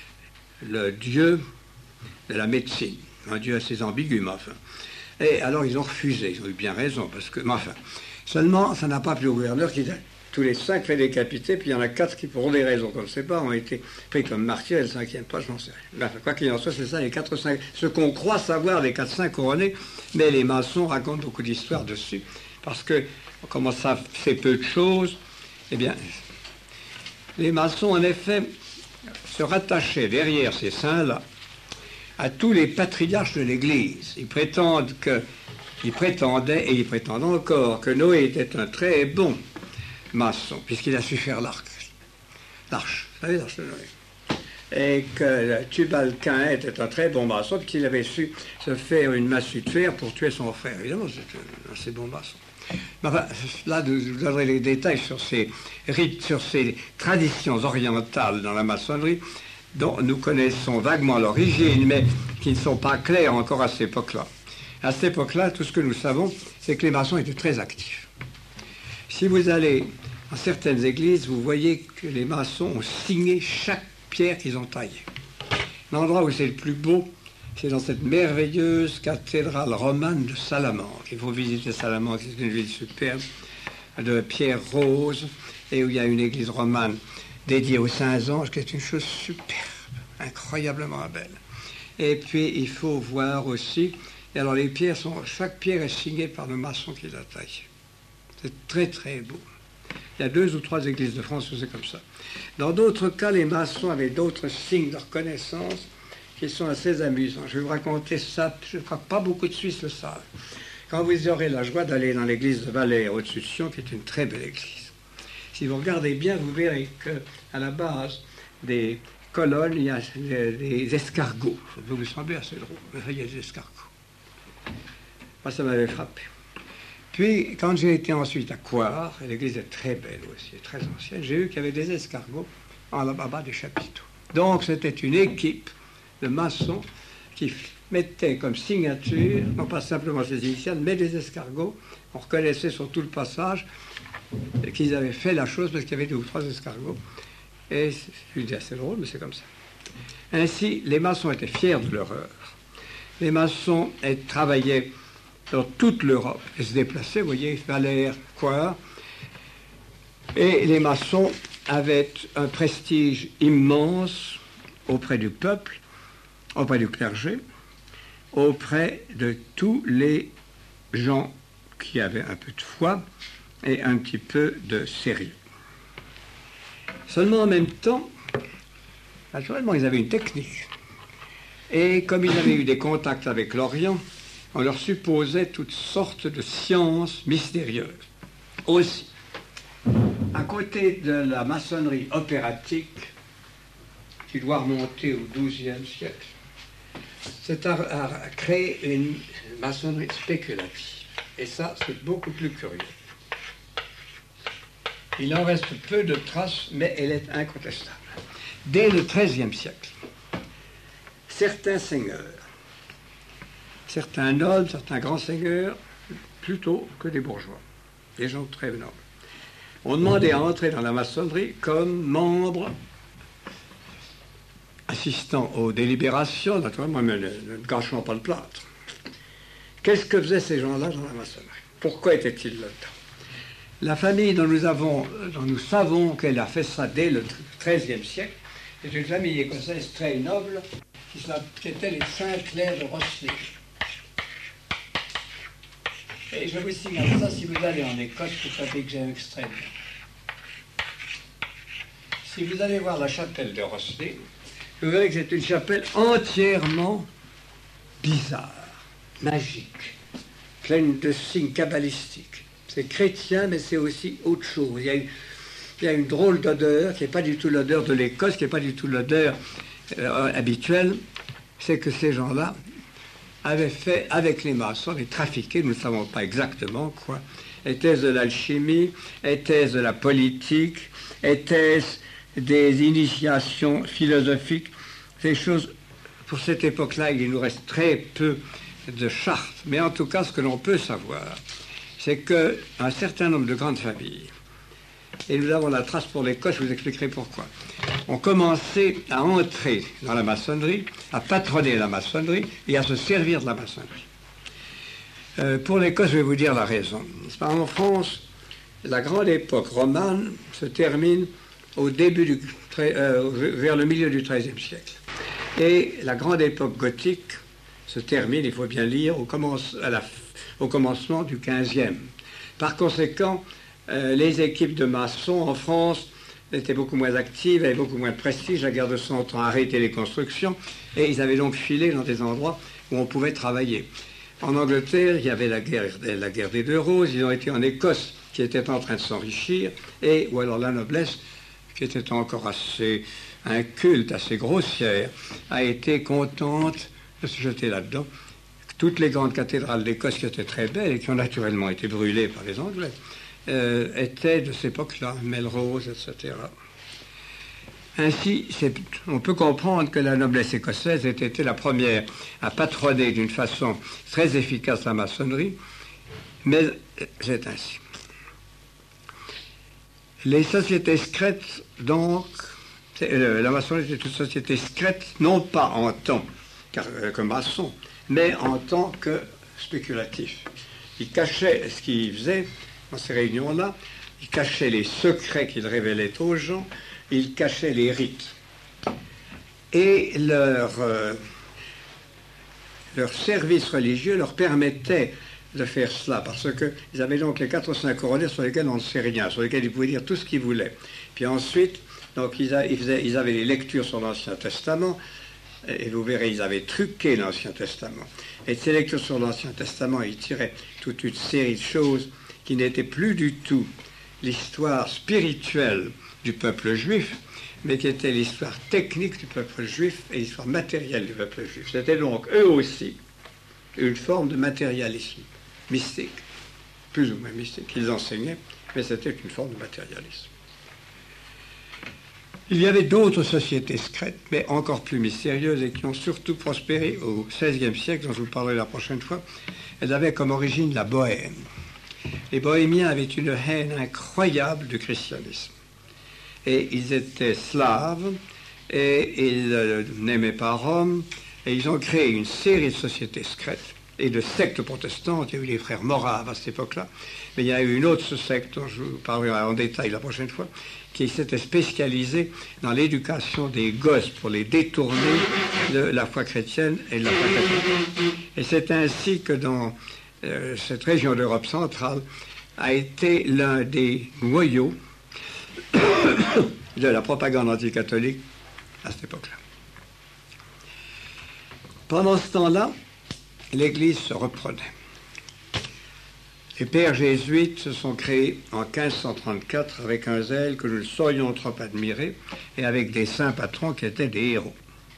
le dieu de la médecine, un dieu assez ambigu, mais enfin. Et alors ils ont refusé, ils ont eu bien raison, parce que, mais enfin, seulement ça n'a pas plu au gouverneur qui a tous les cinq fait décapiter, puis il y en a quatre qui, pour des raisons qu'on ne sait pas, ont été pris comme martyrs, et le cinquième pas, je n'en sais rien. Enfin, quoi qu'il en soit, c'est ça, les quatre, cinq, ce qu'on croit savoir des quatre, cinq couronnés, mais les maçons racontent beaucoup d'histoires dessus, parce que, comment ça fait peu de choses, eh bien, les maçons, en effet, se rattachaient derrière ces saints-là à tous les patriarches de l'Église. Ils prétendent que, ils prétendaient, et ils prétendent encore, que Noé était un très bon maçon, puisqu'il a su faire l'arc. L'arche, vous savez, l'arche de Noé. Et que Tubal-Cain était un très bon maçon, puisqu'il avait su se faire une massue de fer pour tuer son frère. Évidemment, c'est un assez bon maçon. Mais enfin, là, je vous donnerai les détails sur ces rites, sur ces traditions orientales dans la maçonnerie, dont nous connaissons vaguement l'origine, mais qui ne sont pas claires encore à cette époque-là. À cette époque-là, tout ce que nous savons, c'est que les maçons étaient très actifs. Si vous allez dans certaines églises, vous voyez que les maçons ont signé chaque pierre qu'ils ont taillée. L'endroit où c'est le plus beau, c'est dans cette merveilleuse cathédrale romane de Salamanque. Il faut visiter Salamanque, c'est une ville superbe, de pierre rose, et où il y a une église romane dédiée aux Saints-Anges, qui est une chose superbe, incroyablement belle. Et puis, il faut voir aussi, et alors les pierres sont, chaque pierre est signée par le maçon qui l'a taillée. C'est très très beau. Il y a deux ou trois églises de France où c'est comme ça. Dans d'autres cas, les maçons avaient d'autres signes de reconnaissance qui sont assez amusants. Je vais vous raconter ça, je crois que pas beaucoup de Suisses le savent. Quand vous aurez la joie d'aller dans l'église de Valère, au-dessus de Sion, qui est une très belle église, si vous regardez bien, vous verrez qu'à la base des colonnes, il y a des, des escargots. Ça peut vous sembler assez drôle, mais il y a des escargots. Moi, ça m'avait frappé. Puis, quand j'ai été ensuite à Coire, l'église est très belle aussi, très ancienne, j'ai vu qu'il y avait des escargots en bas des chapiteaux. Donc, c'était une équipe de maçons qui mettaient comme signature, non pas simplement ces initiales, mais des escargots. On reconnaissait sur tout le passage qu'ils avaient fait la chose parce qu'il y avait deux ou trois escargots. Et c'est assez drôle, mais c'est comme ça. Ainsi, les maçons étaient fiers de leur œuvre. Les maçons travaillaient dans toute l'Europe et se déplaçaient, vous voyez, Valère, Coire. Et les maçons avaient un prestige immense auprès du peuple, auprès du clergé, auprès de tous les gens qui avaient un peu de foi et un petit peu de sérieux. Seulement en même temps, naturellement, ils avaient une technique. Et comme ils avaient eu des contacts avec l'Orient, on leur supposait toutes sortes de sciences mystérieuses. Aussi, à côté de la maçonnerie opératique, qui doit remonter au douzième siècle, cet art a créé une maçonnerie spéculative. Et ça, c'est beaucoup plus curieux. Il en reste peu de traces, mais elle est incontestable. Dès le treizième siècle, certains seigneurs, certains nobles, certains grands seigneurs, plutôt que des bourgeois, des gens très nobles, ont demandé à entrer dans la maçonnerie comme membres assistant aux délibérations, naturellement, mais ne, ne gâchons pas le plâtre. Qu'est-ce que faisaient ces gens-là dans la maçonnerie? Pourquoi étaient-ils là-dedans? La famille dont nous, avons, dont nous savons qu'elle a fait ça dès le treizième siècle, est une famille écossaise très noble, qui était les Saint-Clair de Rossley. Et je vous signale ça, si vous allez en Écosse, vous savez que j'ai un extrait. Si vous allez voir la chapelle de Rossley, vous verrez que c'est une chapelle entièrement bizarre, magique, pleine de signes kabbalistiques. C'est chrétien, mais c'est aussi autre chose. Il y a une, il y a une drôle d'odeur, qui n'est pas du tout l'odeur de l'Écosse, qui n'est pas du tout l'odeur euh, habituelle. C'est que ces gens-là avaient fait, avec les maçons, les trafiqués, nous ne savons pas exactement quoi. Était-ce de l'alchimie? Était-ce de la politique? Était-ce des initiations philosophiques? Ces choses, pour cette époque-là, il nous reste très peu de chartes. Mais en tout cas, ce que l'on peut savoir, c'est qu'un certain nombre de grandes familles, et nous avons la trace pour l'Écosse, je vous expliquerai pourquoi, ont commencé à entrer dans la maçonnerie, à patronner la maçonnerie et à se servir de la maçonnerie. Euh, pour l'Écosse, je vais vous dire la raison. En France, la grande époque romane se termine au début du, euh, vers le milieu du treizième siècle. Et la grande époque gothique se termine, il faut bien lire, au, commence, à la, au commencement du quinzième. Par conséquent, euh, les équipes de maçons en France étaient beaucoup moins actives, avaient beaucoup moins de prestige. La guerre de Cent Ans a arrêté les constructions et ils avaient donc filé dans des endroits où on pouvait travailler. En Angleterre, il y avait la guerre, la guerre des deux roses. Ils ont été en Écosse, qui était en train de s'enrichir, et ou alors la noblesse, qui était encore assez inculte, assez grossière, a été contente de se jeter là-dedans. Toutes les grandes cathédrales d'Écosse, qui étaient très belles et qui ont naturellement été brûlées par les Anglais, euh, étaient de cette époque-là, Melrose, et cetera. Ainsi, on peut comprendre que la noblesse écossaise ait été la première à patronner d'une façon très efficace la maçonnerie, mais c'est ainsi. Les sociétés secrètes, donc, la maçonnerie est une société secrète, non pas en tant que maçon, mais en tant que spéculatif. Ils cachaient ce qu'ils faisaient dans ces réunions-là, ils cachaient les secrets qu'ils révélaient aux gens, ils cachaient les rites. Et leur, euh, leur service religieux leur permettait de faire cela, parce qu'ils avaient donc les quatre ou cinq corollaires sur lesquels on ne sait rien, sur lesquels ils pouvaient dire tout ce qu'ils voulaient. Puis ensuite, donc, ils, a, ils, faisaient, ils avaient les lectures sur l'Ancien Testament, et vous verrez, ils avaient truqué l'Ancien Testament. Et de ces lectures sur l'Ancien Testament, ils tiraient toute une série de choses qui n'étaient plus du tout l'histoire spirituelle du peuple juif, mais qui était l'histoire technique du peuple juif et l'histoire matérielle du peuple juif. C'était donc, eux aussi, une forme de matérialisme mystique, plus ou moins mystique, qu'ils enseignaient, mais c'était une forme de matérialisme. Il y avait d'autres sociétés secrètes, mais encore plus mystérieuses, et qui ont surtout prospéré au seizième siècle, dont je vous parlerai la prochaine fois. Elles avaient comme origine la Bohème. Les Bohémiens avaient une haine incroyable du christianisme. Et ils étaient slaves, et ils euh, n'aimaient pas Rome, et ils ont créé une série de sociétés secrètes et de sectes protestantes. Il y a eu les frères Moraves à cette époque-là, mais il y a eu une autre secte, dont je vous parlerai en détail la prochaine fois, qui s'était spécialisée dans l'éducation des gosses pour les détourner de la foi chrétienne et de la foi catholique. Et c'est ainsi que dans euh, cette région d'Europe centrale a été l'un des noyaux de la propagande anticatholique à cette époque-là. Pendant ce temps-là, l'Église se reprenait. Les pères jésuites se sont créés en quinze cent trente-quatre avec un zèle que nous ne saurions trop admirer et avec des saints patrons qui étaient des héros.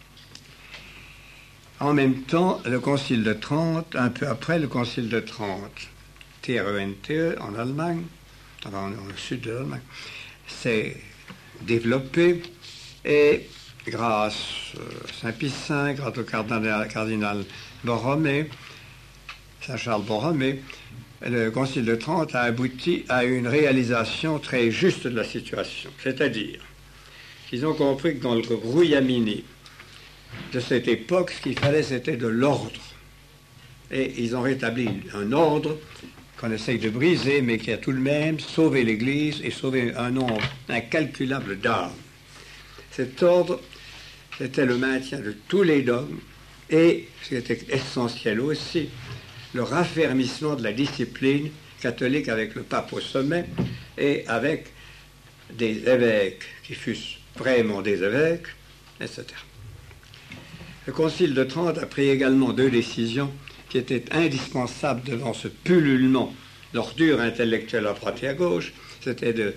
En même temps, le Concile de Trente, un peu après le Concile de Trente, T R E N T E en Allemagne, dans le sud de l'Allemagne, s'est développé et grâce à Saint-Pie cinq, grâce au cardinal, cardinal Borromée, Saint-Charles Borromée, le Concile de Trente a abouti à une réalisation très juste de la situation. C'est-à-dire qu'ils ont compris que dans le brouillamini de cette époque, ce qu'il fallait, c'était de l'ordre. Et ils ont rétabli un ordre qu'on essaye de briser, mais qui a tout de même sauvé l'Église et sauvé un nombre incalculable d'âmes. Cet ordre, c'était le maintien de tous les dogmes et, ce qui était essentiel aussi, le raffermissement de la discipline catholique avec le pape au sommet et avec des évêques qui fussent vraiment des évêques, et cetera. Le Concile de Trente a pris également deux décisions qui étaient indispensables devant ce pullulement d'ordures intellectuelles à droite et à gauche. C'était de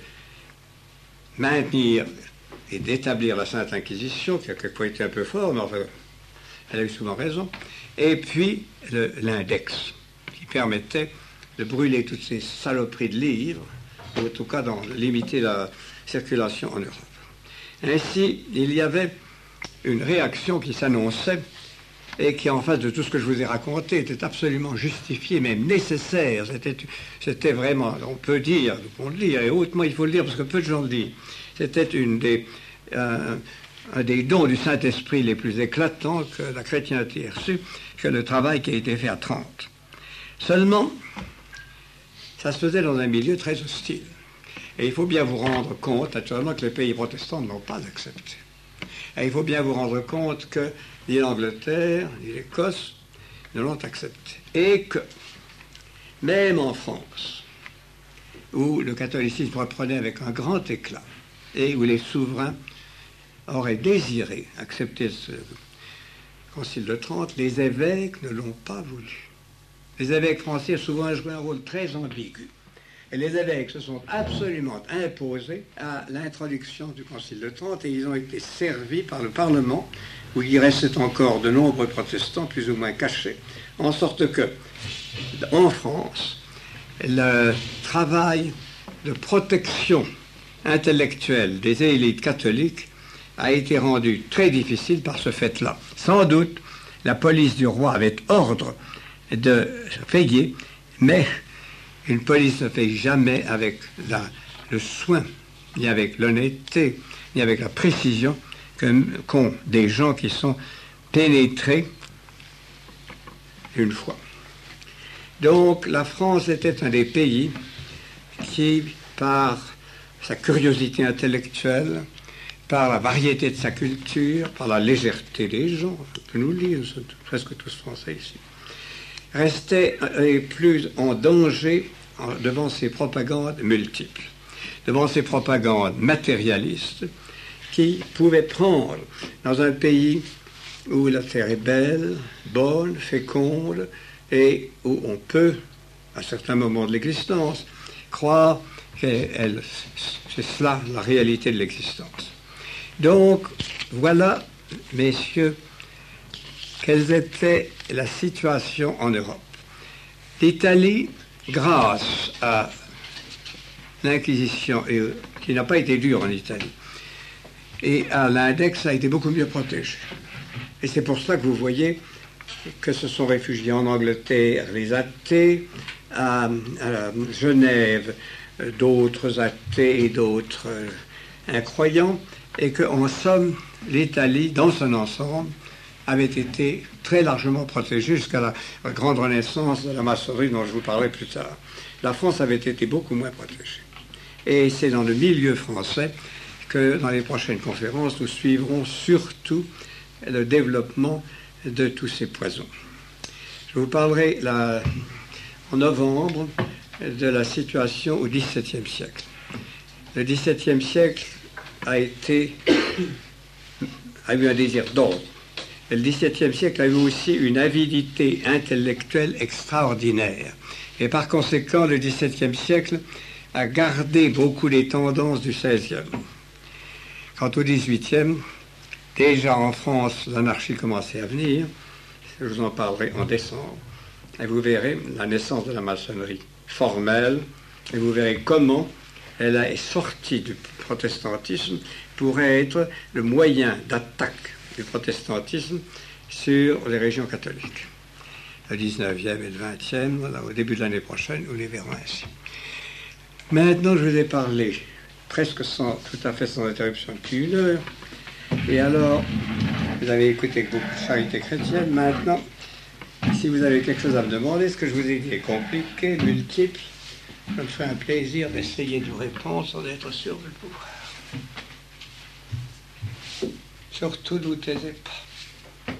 maintenir et d'établir la Sainte Inquisition, qui a quelquefois été un peu fort, mais enfin, elle a eu souvent raison, et puis le, l'index, qui permettait de brûler toutes ces saloperies de livres, ou en tout cas de limiter la circulation en Europe. Ainsi, il y avait une réaction qui s'annonçait et qui, en face de tout ce que je vous ai raconté, était absolument justifiée, même nécessaire. C'était, c'était vraiment, on peut dire, on le dire, et hautement il faut le dire, parce que peu de gens le disent. C'était une des, euh, un des dons du Saint-Esprit les plus éclatants que la chrétienté ait reçu, que le travail qui a été fait à Trente. Seulement, ça se faisait dans un milieu très hostile. Et il faut bien vous rendre compte, naturellement, que les pays protestants ne l'ont pas accepté. Et il faut bien vous rendre compte que ni l'Angleterre, ni l'Écosse ne l'ont accepté. Et que, même en France, où le catholicisme reprenait avec un grand éclat, et où les souverains auraient désiré accepter ce Concile de Trente, les évêques ne l'ont pas voulu. Les évêques français ont souvent joué un rôle très ambigu. Et les évêques se sont absolument imposés à l'introduction du Concile de Trente et ils ont été servis par le Parlement, où il restait encore de nombreux protestants plus ou moins cachés, en sorte que, en France, le travail de protection intellectuelle des élites catholiques a été rendu très difficile par ce fait-là. Sans doute, la police du roi avait ordre de veiller, mais une police ne fait jamais avec la, le soin, ni avec l'honnêteté, ni avec la précision que, qu'ont des gens qui sont pénétrés une fois. Donc la France était un des pays qui, par sa curiosité intellectuelle, par la variété de sa culture, par la légèreté des gens, on peut nous le dire, nous sommes presque tous français ici, restait les plus en danger devant ces propagandes multiples, devant ces propagandes matérialistes qui pouvaient prendre dans un pays où la terre est belle, bonne, féconde, et où on peut, à certains moments de l'existence, croire que c'est cela la réalité de l'existence. Donc, voilà, messieurs, quelle était la situation en Europe. L'Italie, grâce à l'Inquisition, et, qui n'a pas été dure en Italie, et à l'index, a été beaucoup mieux protégée. Et c'est pour cela que vous voyez que se sont réfugiés en Angleterre les athées, à, à Genève d'autres athées et d'autres euh, incroyants, et qu'en somme, l'Italie, dans son ensemble, avait été très largement protégée jusqu'à la, la grande renaissance de la maçonnerie dont je vous parlerai plus tard. La France avait été beaucoup moins protégée. Et c'est dans le milieu français que dans les prochaines conférences, nous suivrons surtout le développement de tous ces poisons. Je vous parlerai là, en novembre de la situation au dix-septième siècle. Le dix-septième siècle a été a eu un désir d'ordre. Le dix-septième siècle a eu aussi une avidité intellectuelle extraordinaire. Et par conséquent, le dix-septième siècle a gardé beaucoup des tendances du seizième. Quant au dix-huitième, déjà en France, l'anarchie commençait à venir. Je vous en parlerai en décembre. Et vous verrez la naissance de la maçonnerie formelle. Et vous verrez comment elle est sortie du protestantisme pour être le moyen d'attaque du protestantisme sur les régions catholiques. Le dix-neuvième et le vingtième, voilà, au début de l'année prochaine, nous les verrons ainsi. Maintenant, je vous ai parlé, presque sans, tout à fait sans interruption, depuis une heure. Et alors, vous avez écouté avec beaucoup de charité chrétienne. Maintenant, si vous avez quelque chose à me demander, ce que je vous ai dit est compliqué, multiple, je me ferai un plaisir d'essayer de vous répondre sans être sûr de le pouvoir. Surtout, ne vous taisez pas.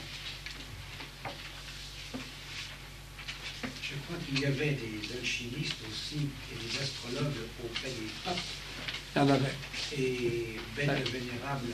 Je crois qu'il y avait des alchimistes aussi et des astrologues auprès des papes. Il y en avait. Et Ben le Vénérable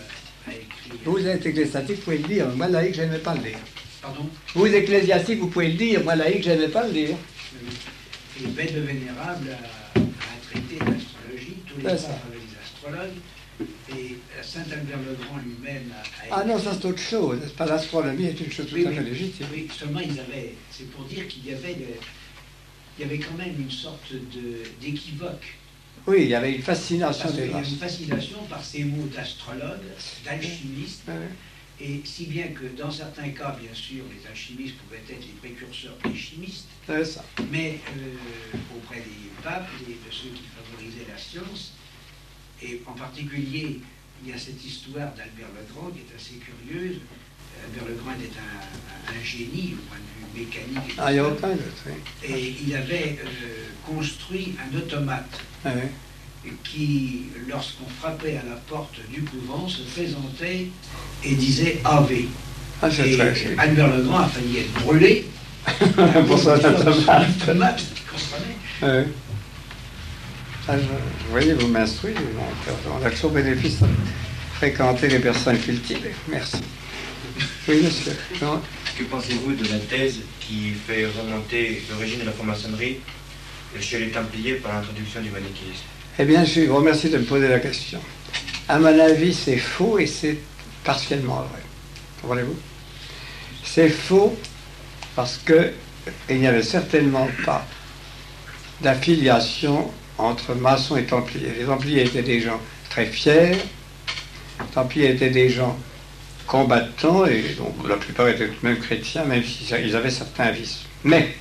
a écrit... Vous êtes ecclésiastique, vous pouvez le dire. Moi, laïque, je n'aimais pas le lire. Pardon? Vous, ecclésiastique, vous pouvez le dire. Moi, laïque, je n'aimais pas le lire. Et Bède Vénérable a, a un traité d'astrologie, tous les papes avaient des astrologues, et Saint Albert le Grand lui-même a... a Ah non, ça c'est autre chose. C'est pas l'astronomie, est une chose tout oui, à fait oui, légitime. oui, seulement ils avaient... C'est pour dire qu'il y avait, de, il y avait quand même une sorte de, d'équivoque. Oui, il y avait une fascination Parce des qu'il y a races. une fascination par ces mots d'astrologue, d'alchimiste, Oui, oui. et si bien que dans certains cas, bien sûr, les alchimistes pouvaient être les précurseurs des chimistes, C'est ça. mais euh, auprès des papes et de ceux qui favorisaient la science, et en particulier, il y a cette histoire d'Albert le Grand qui est assez curieuse. Albert le Grand était un, un, un génie au point de vue mécanique. Et, Ah, il n'y a aucun doute, oui. et il avait euh, construit un automate Oui, oui. qui, lorsqu'on frappait à la porte du couvent, se présentait et disait Ave. Ah, c'est Et très chic. Albert le Grand a failli être brûlé Pour son automate. automate qu'il comprenait. Oui. Ah, je- vous voyez, vous m'instruisez. donc, On a toujours bénéfice de fréquenter les personnes cultivées. Merci. Oui, monsieur. Non. Que pensez-vous de la thèse qui fait remonter l'origine de la franc-maçonnerie chez les Templiers par l'introduction du manichéisme? Eh bien, je vous remercie de me poser la question. À mon avis, c'est faux et c'est partiellement vrai. Comprenez-vous? C'est faux parce que il n'y avait certainement pas d'affiliation entre maçons et templiers. Les templiers étaient des gens très fiers, les templiers étaient des gens combattants, et donc la plupart étaient tout de même chrétiens, même s'ils avaient certains vices. Mais,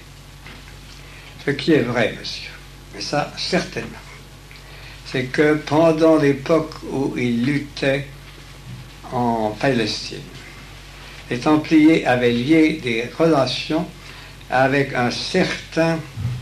ce qui est vrai, monsieur, mais ça, certainement, c'est que pendant l'époque où ils luttaient en Palestine, les Templiers avaient lié des relations avec un certain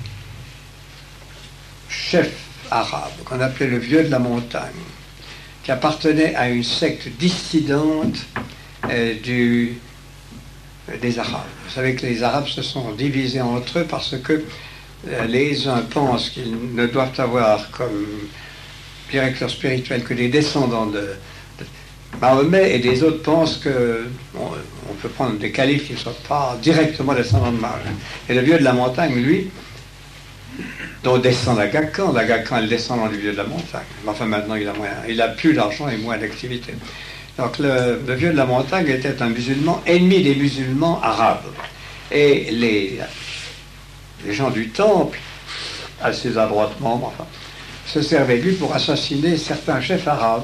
chef arabe, qu'on appelait le Vieux de la Montagne, qui appartenait à une secte dissidente euh, du, des Arabes. Vous savez que les Arabes se sont divisés entre eux parce que euh, les uns pensent qu'ils ne doivent avoir comme directeur spirituel que des descendants de, de Mahomet, et des autres pensent que bon, on peut prendre des califes qui ne sont pas directement descendants de Mahomet. Et le Vieux de la Montagne, lui, dont descend Aga Khan, Aga Khan est le descendant du Vieux de la Montagne. Mais enfin, maintenant, il a, moins, il a plus d'argent et moins d'activité. Donc, le, le Vieux de la Montagne était un musulman, ennemi des musulmans arabes. Et les, les gens du Temple, assez adroitement, enfin, se servaient de lui pour assassiner certains chefs arabes.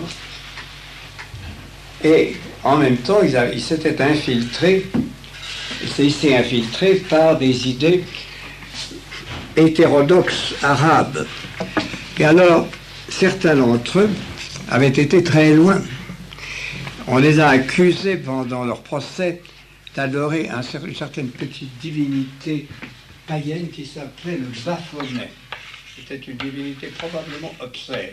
Et en même temps, il, il s'était infiltré, il s'est infiltré par des idées hétérodoxes arabes. Et alors, certains d'entre eux avaient été très loin. On les a accusés pendant leur procès d'adorer un, une certaine petite divinité païenne qui s'appelait le Baphomet. C'était une divinité probablement obscène.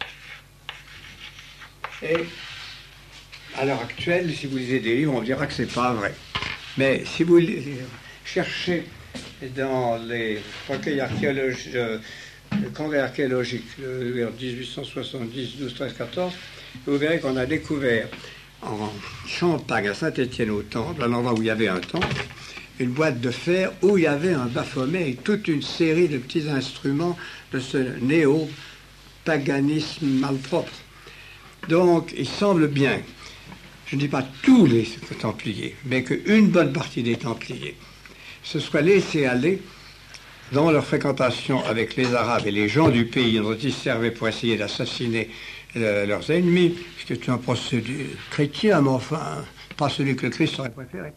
Et à l'heure actuelle, si vous lisez des livres, on dira que c'est pas vrai. Mais si vous cherchez dans les recueils archéologiques, euh, le congrès archéologique euh, en dix-huit cent soixante-dix, douze, treize, quatorze, vous verrez qu'on a découvert en Champagne, à Saint-Étienne-au-Temple, à l'endroit où il y avait un temple, une boîte de fer où il y avait un Baphomet et toute une série de petits instruments de ce néo-paganisme malpropre. Donc, il semble bien, je ne dis pas tous les Templiers, mais qu'une bonne partie des Templiers se soient laissés aller dans leur fréquentation avec les Arabes et les gens du pays dont ils servaient pour essayer d'assassiner euh, leurs ennemis, ce qui est un procédé chrétien, mais enfin, pas celui que le Christ aurait préféré.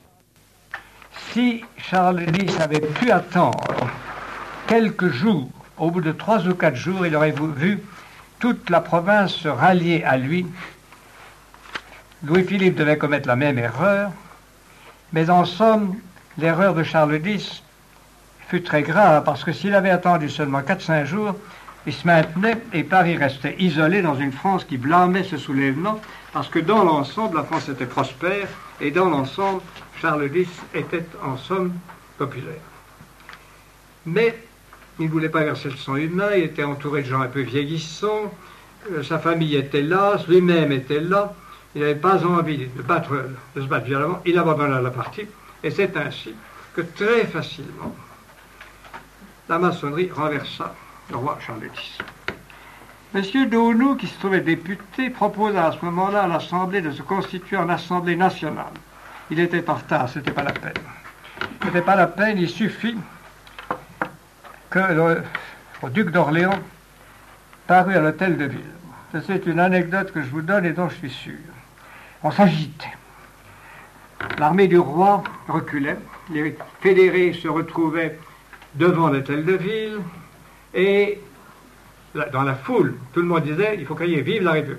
Si Charles X avait pu attendre quelques jours, au bout de trois ou quatre jours, il aurait vu toute la province se rallier à lui. Louis-Philippe devait commettre la même erreur, mais en somme, l'erreur de Charles X fut très grave, parce que s'il avait attendu seulement quatre cinq jours, il se maintenait et Paris restait isolé dans une France qui blâmait ce soulèvement, parce que dans l'ensemble, la France était prospère, et dans l'ensemble, Charles X était en somme populaire. Mais il ne voulait pas verser le sang humain, il était entouré de gens un peu vieillissants, euh, sa famille était là, lui-même était là, il n'avait pas envie de, battre, de se battre violemment, il abandonna la partie, et c'est ainsi que très facilement, la maçonnerie renversa le roi Charles X. Monsieur Daunou, qui se trouvait député, proposa à ce moment-là à l'Assemblée de se constituer en Assemblée nationale. Il était en retard, ce n'était pas la peine. Ce n'était pas la peine, il suffit que le, le duc d'Orléans parut à l'hôtel de ville. C'est une anecdote que je vous donne et dont je suis sûr. On s'agitait. L'armée du roi reculait, les fédérés se retrouvaient devant l'hôtel de ville, et dans la foule, tout le monde disait, il faut crier « Vive la République ».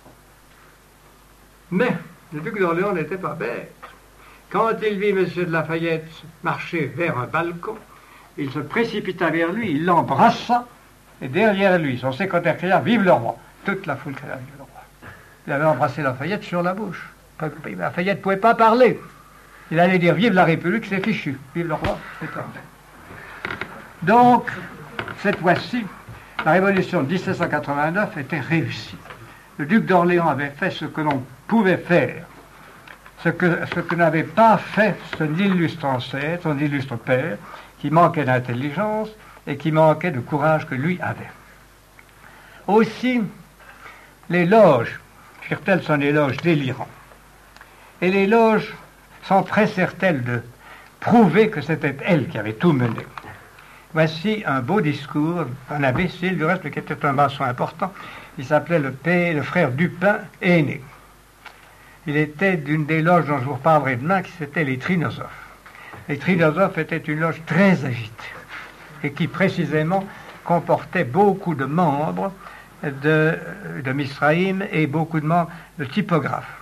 Mais le duc d'Orléans n'était pas bête. Quand il vit M. de Lafayette marcher vers un balcon, il se précipita vers lui, il l'embrassa, et derrière lui, son secrétaire cria « Vive le roi ». Toute la foule cria « Vive le roi ». Il avait embrassé Lafayette sur la bouche. Lafayette ne pouvait pas parler. Il allait dire « Vive la République », c'est fichu. « Vive le roi », c'est terminé. Donc, cette fois-ci, la révolution de dix-sept cent quatre-vingt-neuf était réussie. Le duc d'Orléans avait fait ce que l'on pouvait faire, ce que, ce que n'avait pas fait son illustre ancêtre, son illustre père, qui manquait d'intelligence et qui manquait de courage que lui avait. Aussi, les loges firent-elles son éloge délirant. Et les loges s'empressèrent-elles de prouver que c'était elle qui avait tout mené. Voici un beau discours, un imbécile, du reste, qui était un maçon important. Il s'appelait le, père, le frère Dupin aîné. Il était d'une des loges dont je vous reparlerai demain, qui c'était les Trinosophes. Les Trinosophes étaient une loge très agitée et qui précisément comportait beaucoup de membres de, de Misraïm et beaucoup de membres de typographes.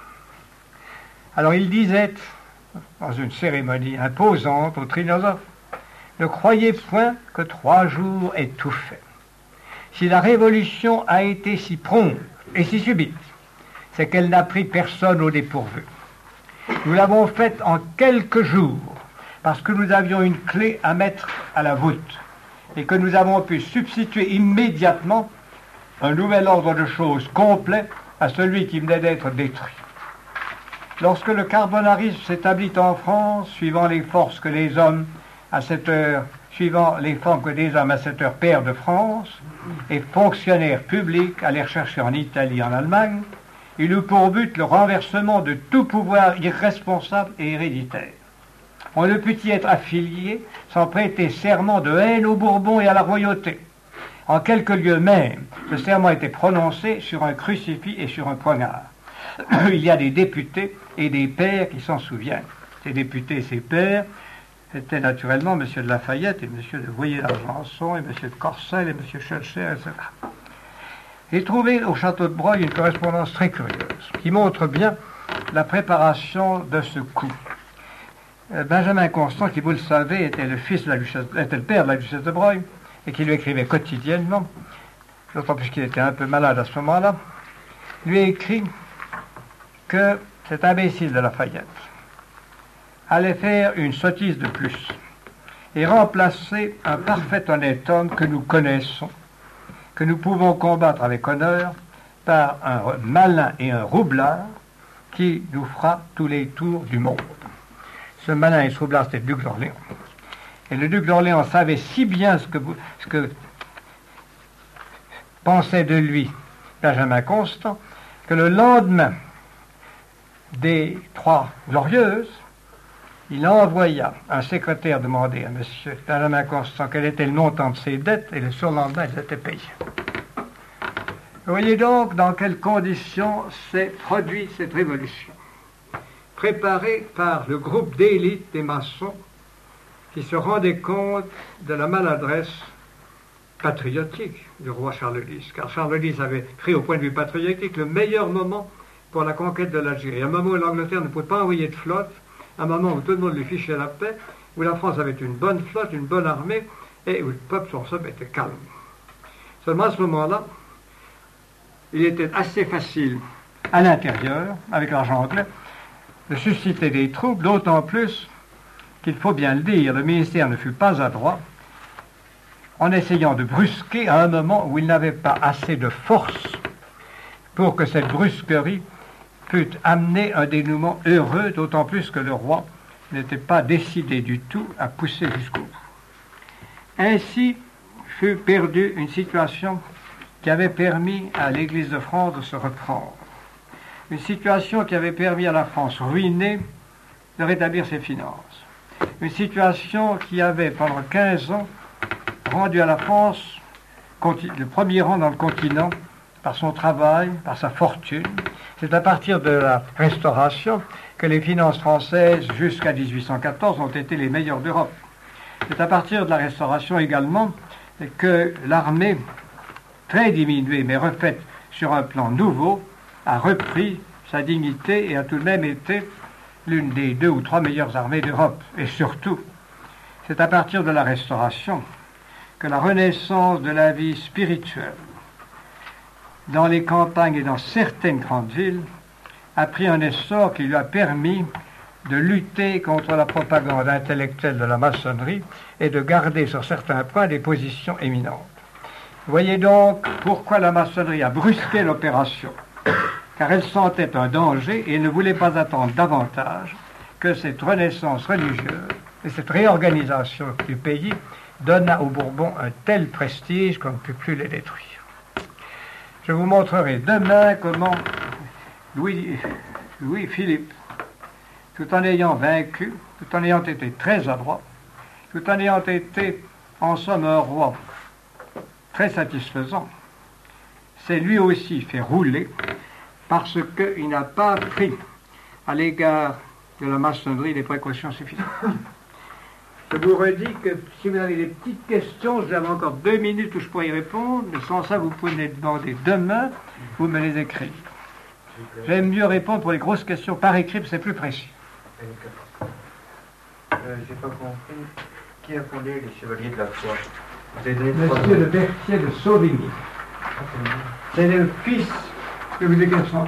Alors il disait, dans une cérémonie imposante aux Trinosophes, « Ne croyez point que trois jours aient tout fait. Si la révolution a été si prompte et si subite, c'est qu'elle n'a pris personne au dépourvu. Nous l'avons faite en quelques jours, parce que nous avions une clé à mettre à la voûte, et que nous avons pu substituer immédiatement un nouvel ordre de choses complet à celui qui venait d'être détruit. Lorsque le carbonarisme s'établit en France, suivant les forces que les hommes à cette heure, suivant les formes que des hommes à cette heure pairs de France, et fonctionnaires publics allèrent chercher en Italie et en Allemagne, il eut pour but le renversement de tout pouvoir irresponsable et héréditaire. On ne put y être affilié sans prêter serment de haine aux Bourbons et à la royauté. En quelques lieux même, le serment était prononcé sur un crucifix et sur un poignard. Il y a des députés et des pairs qui s'en souviennent. Ces députés et ces pairs c'était naturellement M. de Lafayette et M. de Voyer-l'Argenson et M. de Corcelles et M. Schulcher, et cetera. J'ai trouvé au château de Broglie une correspondance très curieuse qui montre bien la préparation de ce coup. Benjamin Constant, qui vous le savez, était le fils de la duchesse, était le père de la duchesse de Broglie et qui lui écrivait quotidiennement, d'autant plus qu'il était un peu malade à ce moment-là, lui a écrit que cet imbécile de Lafayette allait faire une sottise de plus et remplacer un parfait honnête homme que nous connaissons, que nous pouvons combattre avec honneur, par un malin et un roublard qui nous fera tous les tours du monde. Ce malin et ce roublard, c'était le duc d'Orléans. Et le duc d'Orléans savait si bien ce que, vous, ce que pensait de lui Benjamin Constant, que le lendemain des Trois Glorieuses, il envoya un secrétaire demander à M. Benjamin Constant quel était le montant de ses dettes, et le surlendemain, elles étaient payées. Vous voyez donc dans quelles conditions s'est produite cette révolution, préparée par le groupe d'élite des maçons qui se rendaient compte de la maladresse patriotique du roi Charles X, car Charles X avait pris au point de vue patriotique le meilleur moment pour la conquête de l'Algérie, un moment où l'Angleterre ne pouvait pas envoyer de flotte, un moment où tout le monde lui fichait la paix, où la France avait une bonne flotte, une bonne armée, et où le peuple sur somme était calme. Seulement à ce moment-là, il était assez facile à l'intérieur, avec l'argent anglais, de susciter des troubles, d'autant plus qu'il faut bien le dire, le ministère ne fut pas adroit en essayant de brusquer à un moment où il n'avait pas assez de force pour que cette brusquerie put amener un dénouement heureux, d'autant plus que le roi n'était pas décidé du tout à pousser jusqu'au bout. Ainsi fut perdue une situation qui avait permis à l'Église de France de se reprendre. Une situation qui avait permis à la France ruinée de rétablir ses finances. Une situation qui avait, pendant quinze ans, rendu à la France le premier rang dans le continent par son travail, par sa fortune. C'est à partir de la Restauration que les finances françaises, jusqu'à dix-huit cent quatorze, ont été les meilleures d'Europe. C'est à partir de la Restauration également que l'armée, très diminuée mais refaite sur un plan nouveau, a repris sa dignité et a tout de même été l'une des deux ou trois meilleures armées d'Europe. Et surtout, c'est à partir de la Restauration que la renaissance de la vie spirituelle dans les campagnes et dans certaines grandes villes a pris un essor qui lui a permis de lutter contre la propagande intellectuelle de la maçonnerie et de garder sur certains points des positions éminentes. Voyez donc pourquoi la maçonnerie a brusqué l'opération, car elle sentait un danger et ne voulait pas attendre davantage que cette renaissance religieuse et cette réorganisation du pays donna aux Bourbons un tel prestige qu'on ne put plus les détruire. Je vous montrerai demain comment Louis, Louis-Philippe, tout en ayant vaincu, tout en ayant été très adroit, tout en ayant été en somme un roi très satisfaisant, s'est lui aussi fait rouler parce qu'il n'a pas pris à l'égard de la maçonnerie les précautions suffisantes. Je vous redis que si vous avez des petites questions, j'avais encore deux minutes où je pourrais y répondre, mais sans ça, vous pouvez les demander demain, vous me les écrivez. J'aime mieux répondre pour les grosses questions par écrit, c'est plus précis. Euh, j'ai pas compris. Qui a fondé les Chevaliers de la Foi? Monsieur de Berthier de Sauvigny. C'est le fils de Louis de Guerson.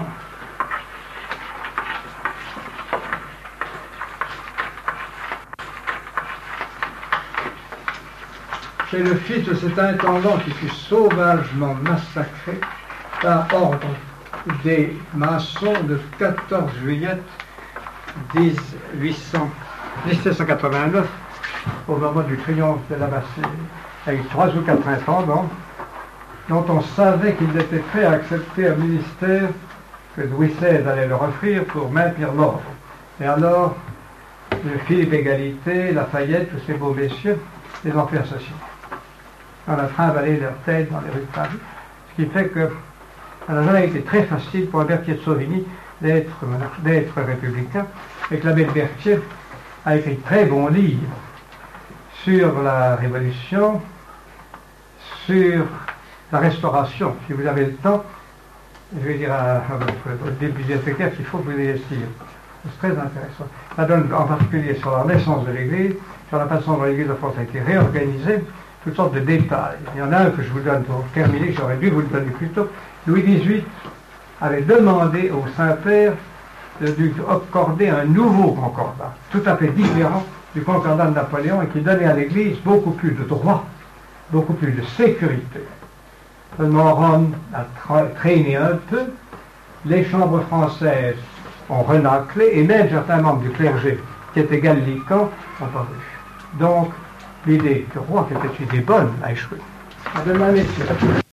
C'est le fils de cet intendant qui fut sauvagement massacré par ordre des maçons le quatorze juillet mille sept cent quatre-vingt-neuf, au moment du triomphe de la Bastille, avec trois ou quatre intendants, dont on savait qu'ils étaient prêts à accepter un ministère que Louis seize allait leur offrir pour maintenir l'ordre. Et alors, le Philippe Égalité, Lafayette, tous ces beaux messieurs, les ont fait associer. On a trimballé leur tête dans les rues de Paris, ce qui fait que ça n'a jamais été très facile pour Berthier de Sauvigny d'être, d'être républicain, et que l'abbé de Berthier a écrit de très bons livres sur la Révolution, sur la Restauration. Si vous avez le temps, je vais dire à, à votre bibliothécaire qu'il faut que vous ayez ce livre. C'est très intéressant. Ça donne en particulier sur la naissance de l'Église, sur la façon dont l'Église de France a été réorganisée, toutes sortes de détails. Il y en a un que je vous donne pour terminer, j'aurais dû vous le donner plus tôt. Louis dix-huit avait demandé au Saint-Père de lui accorder un nouveau concordat, tout à fait différent du concordat de Napoléon et qui donnait à l'Église beaucoup plus de droits, beaucoup plus de sécurité. Seulement Rome a tra- traîné un peu, les chambres françaises ont renaclé et même certains membres du clergé qui étaient gallicans ont paru. Donc, l'idée du roi, qui était une idée bonne, a échoué. À demain, messieurs.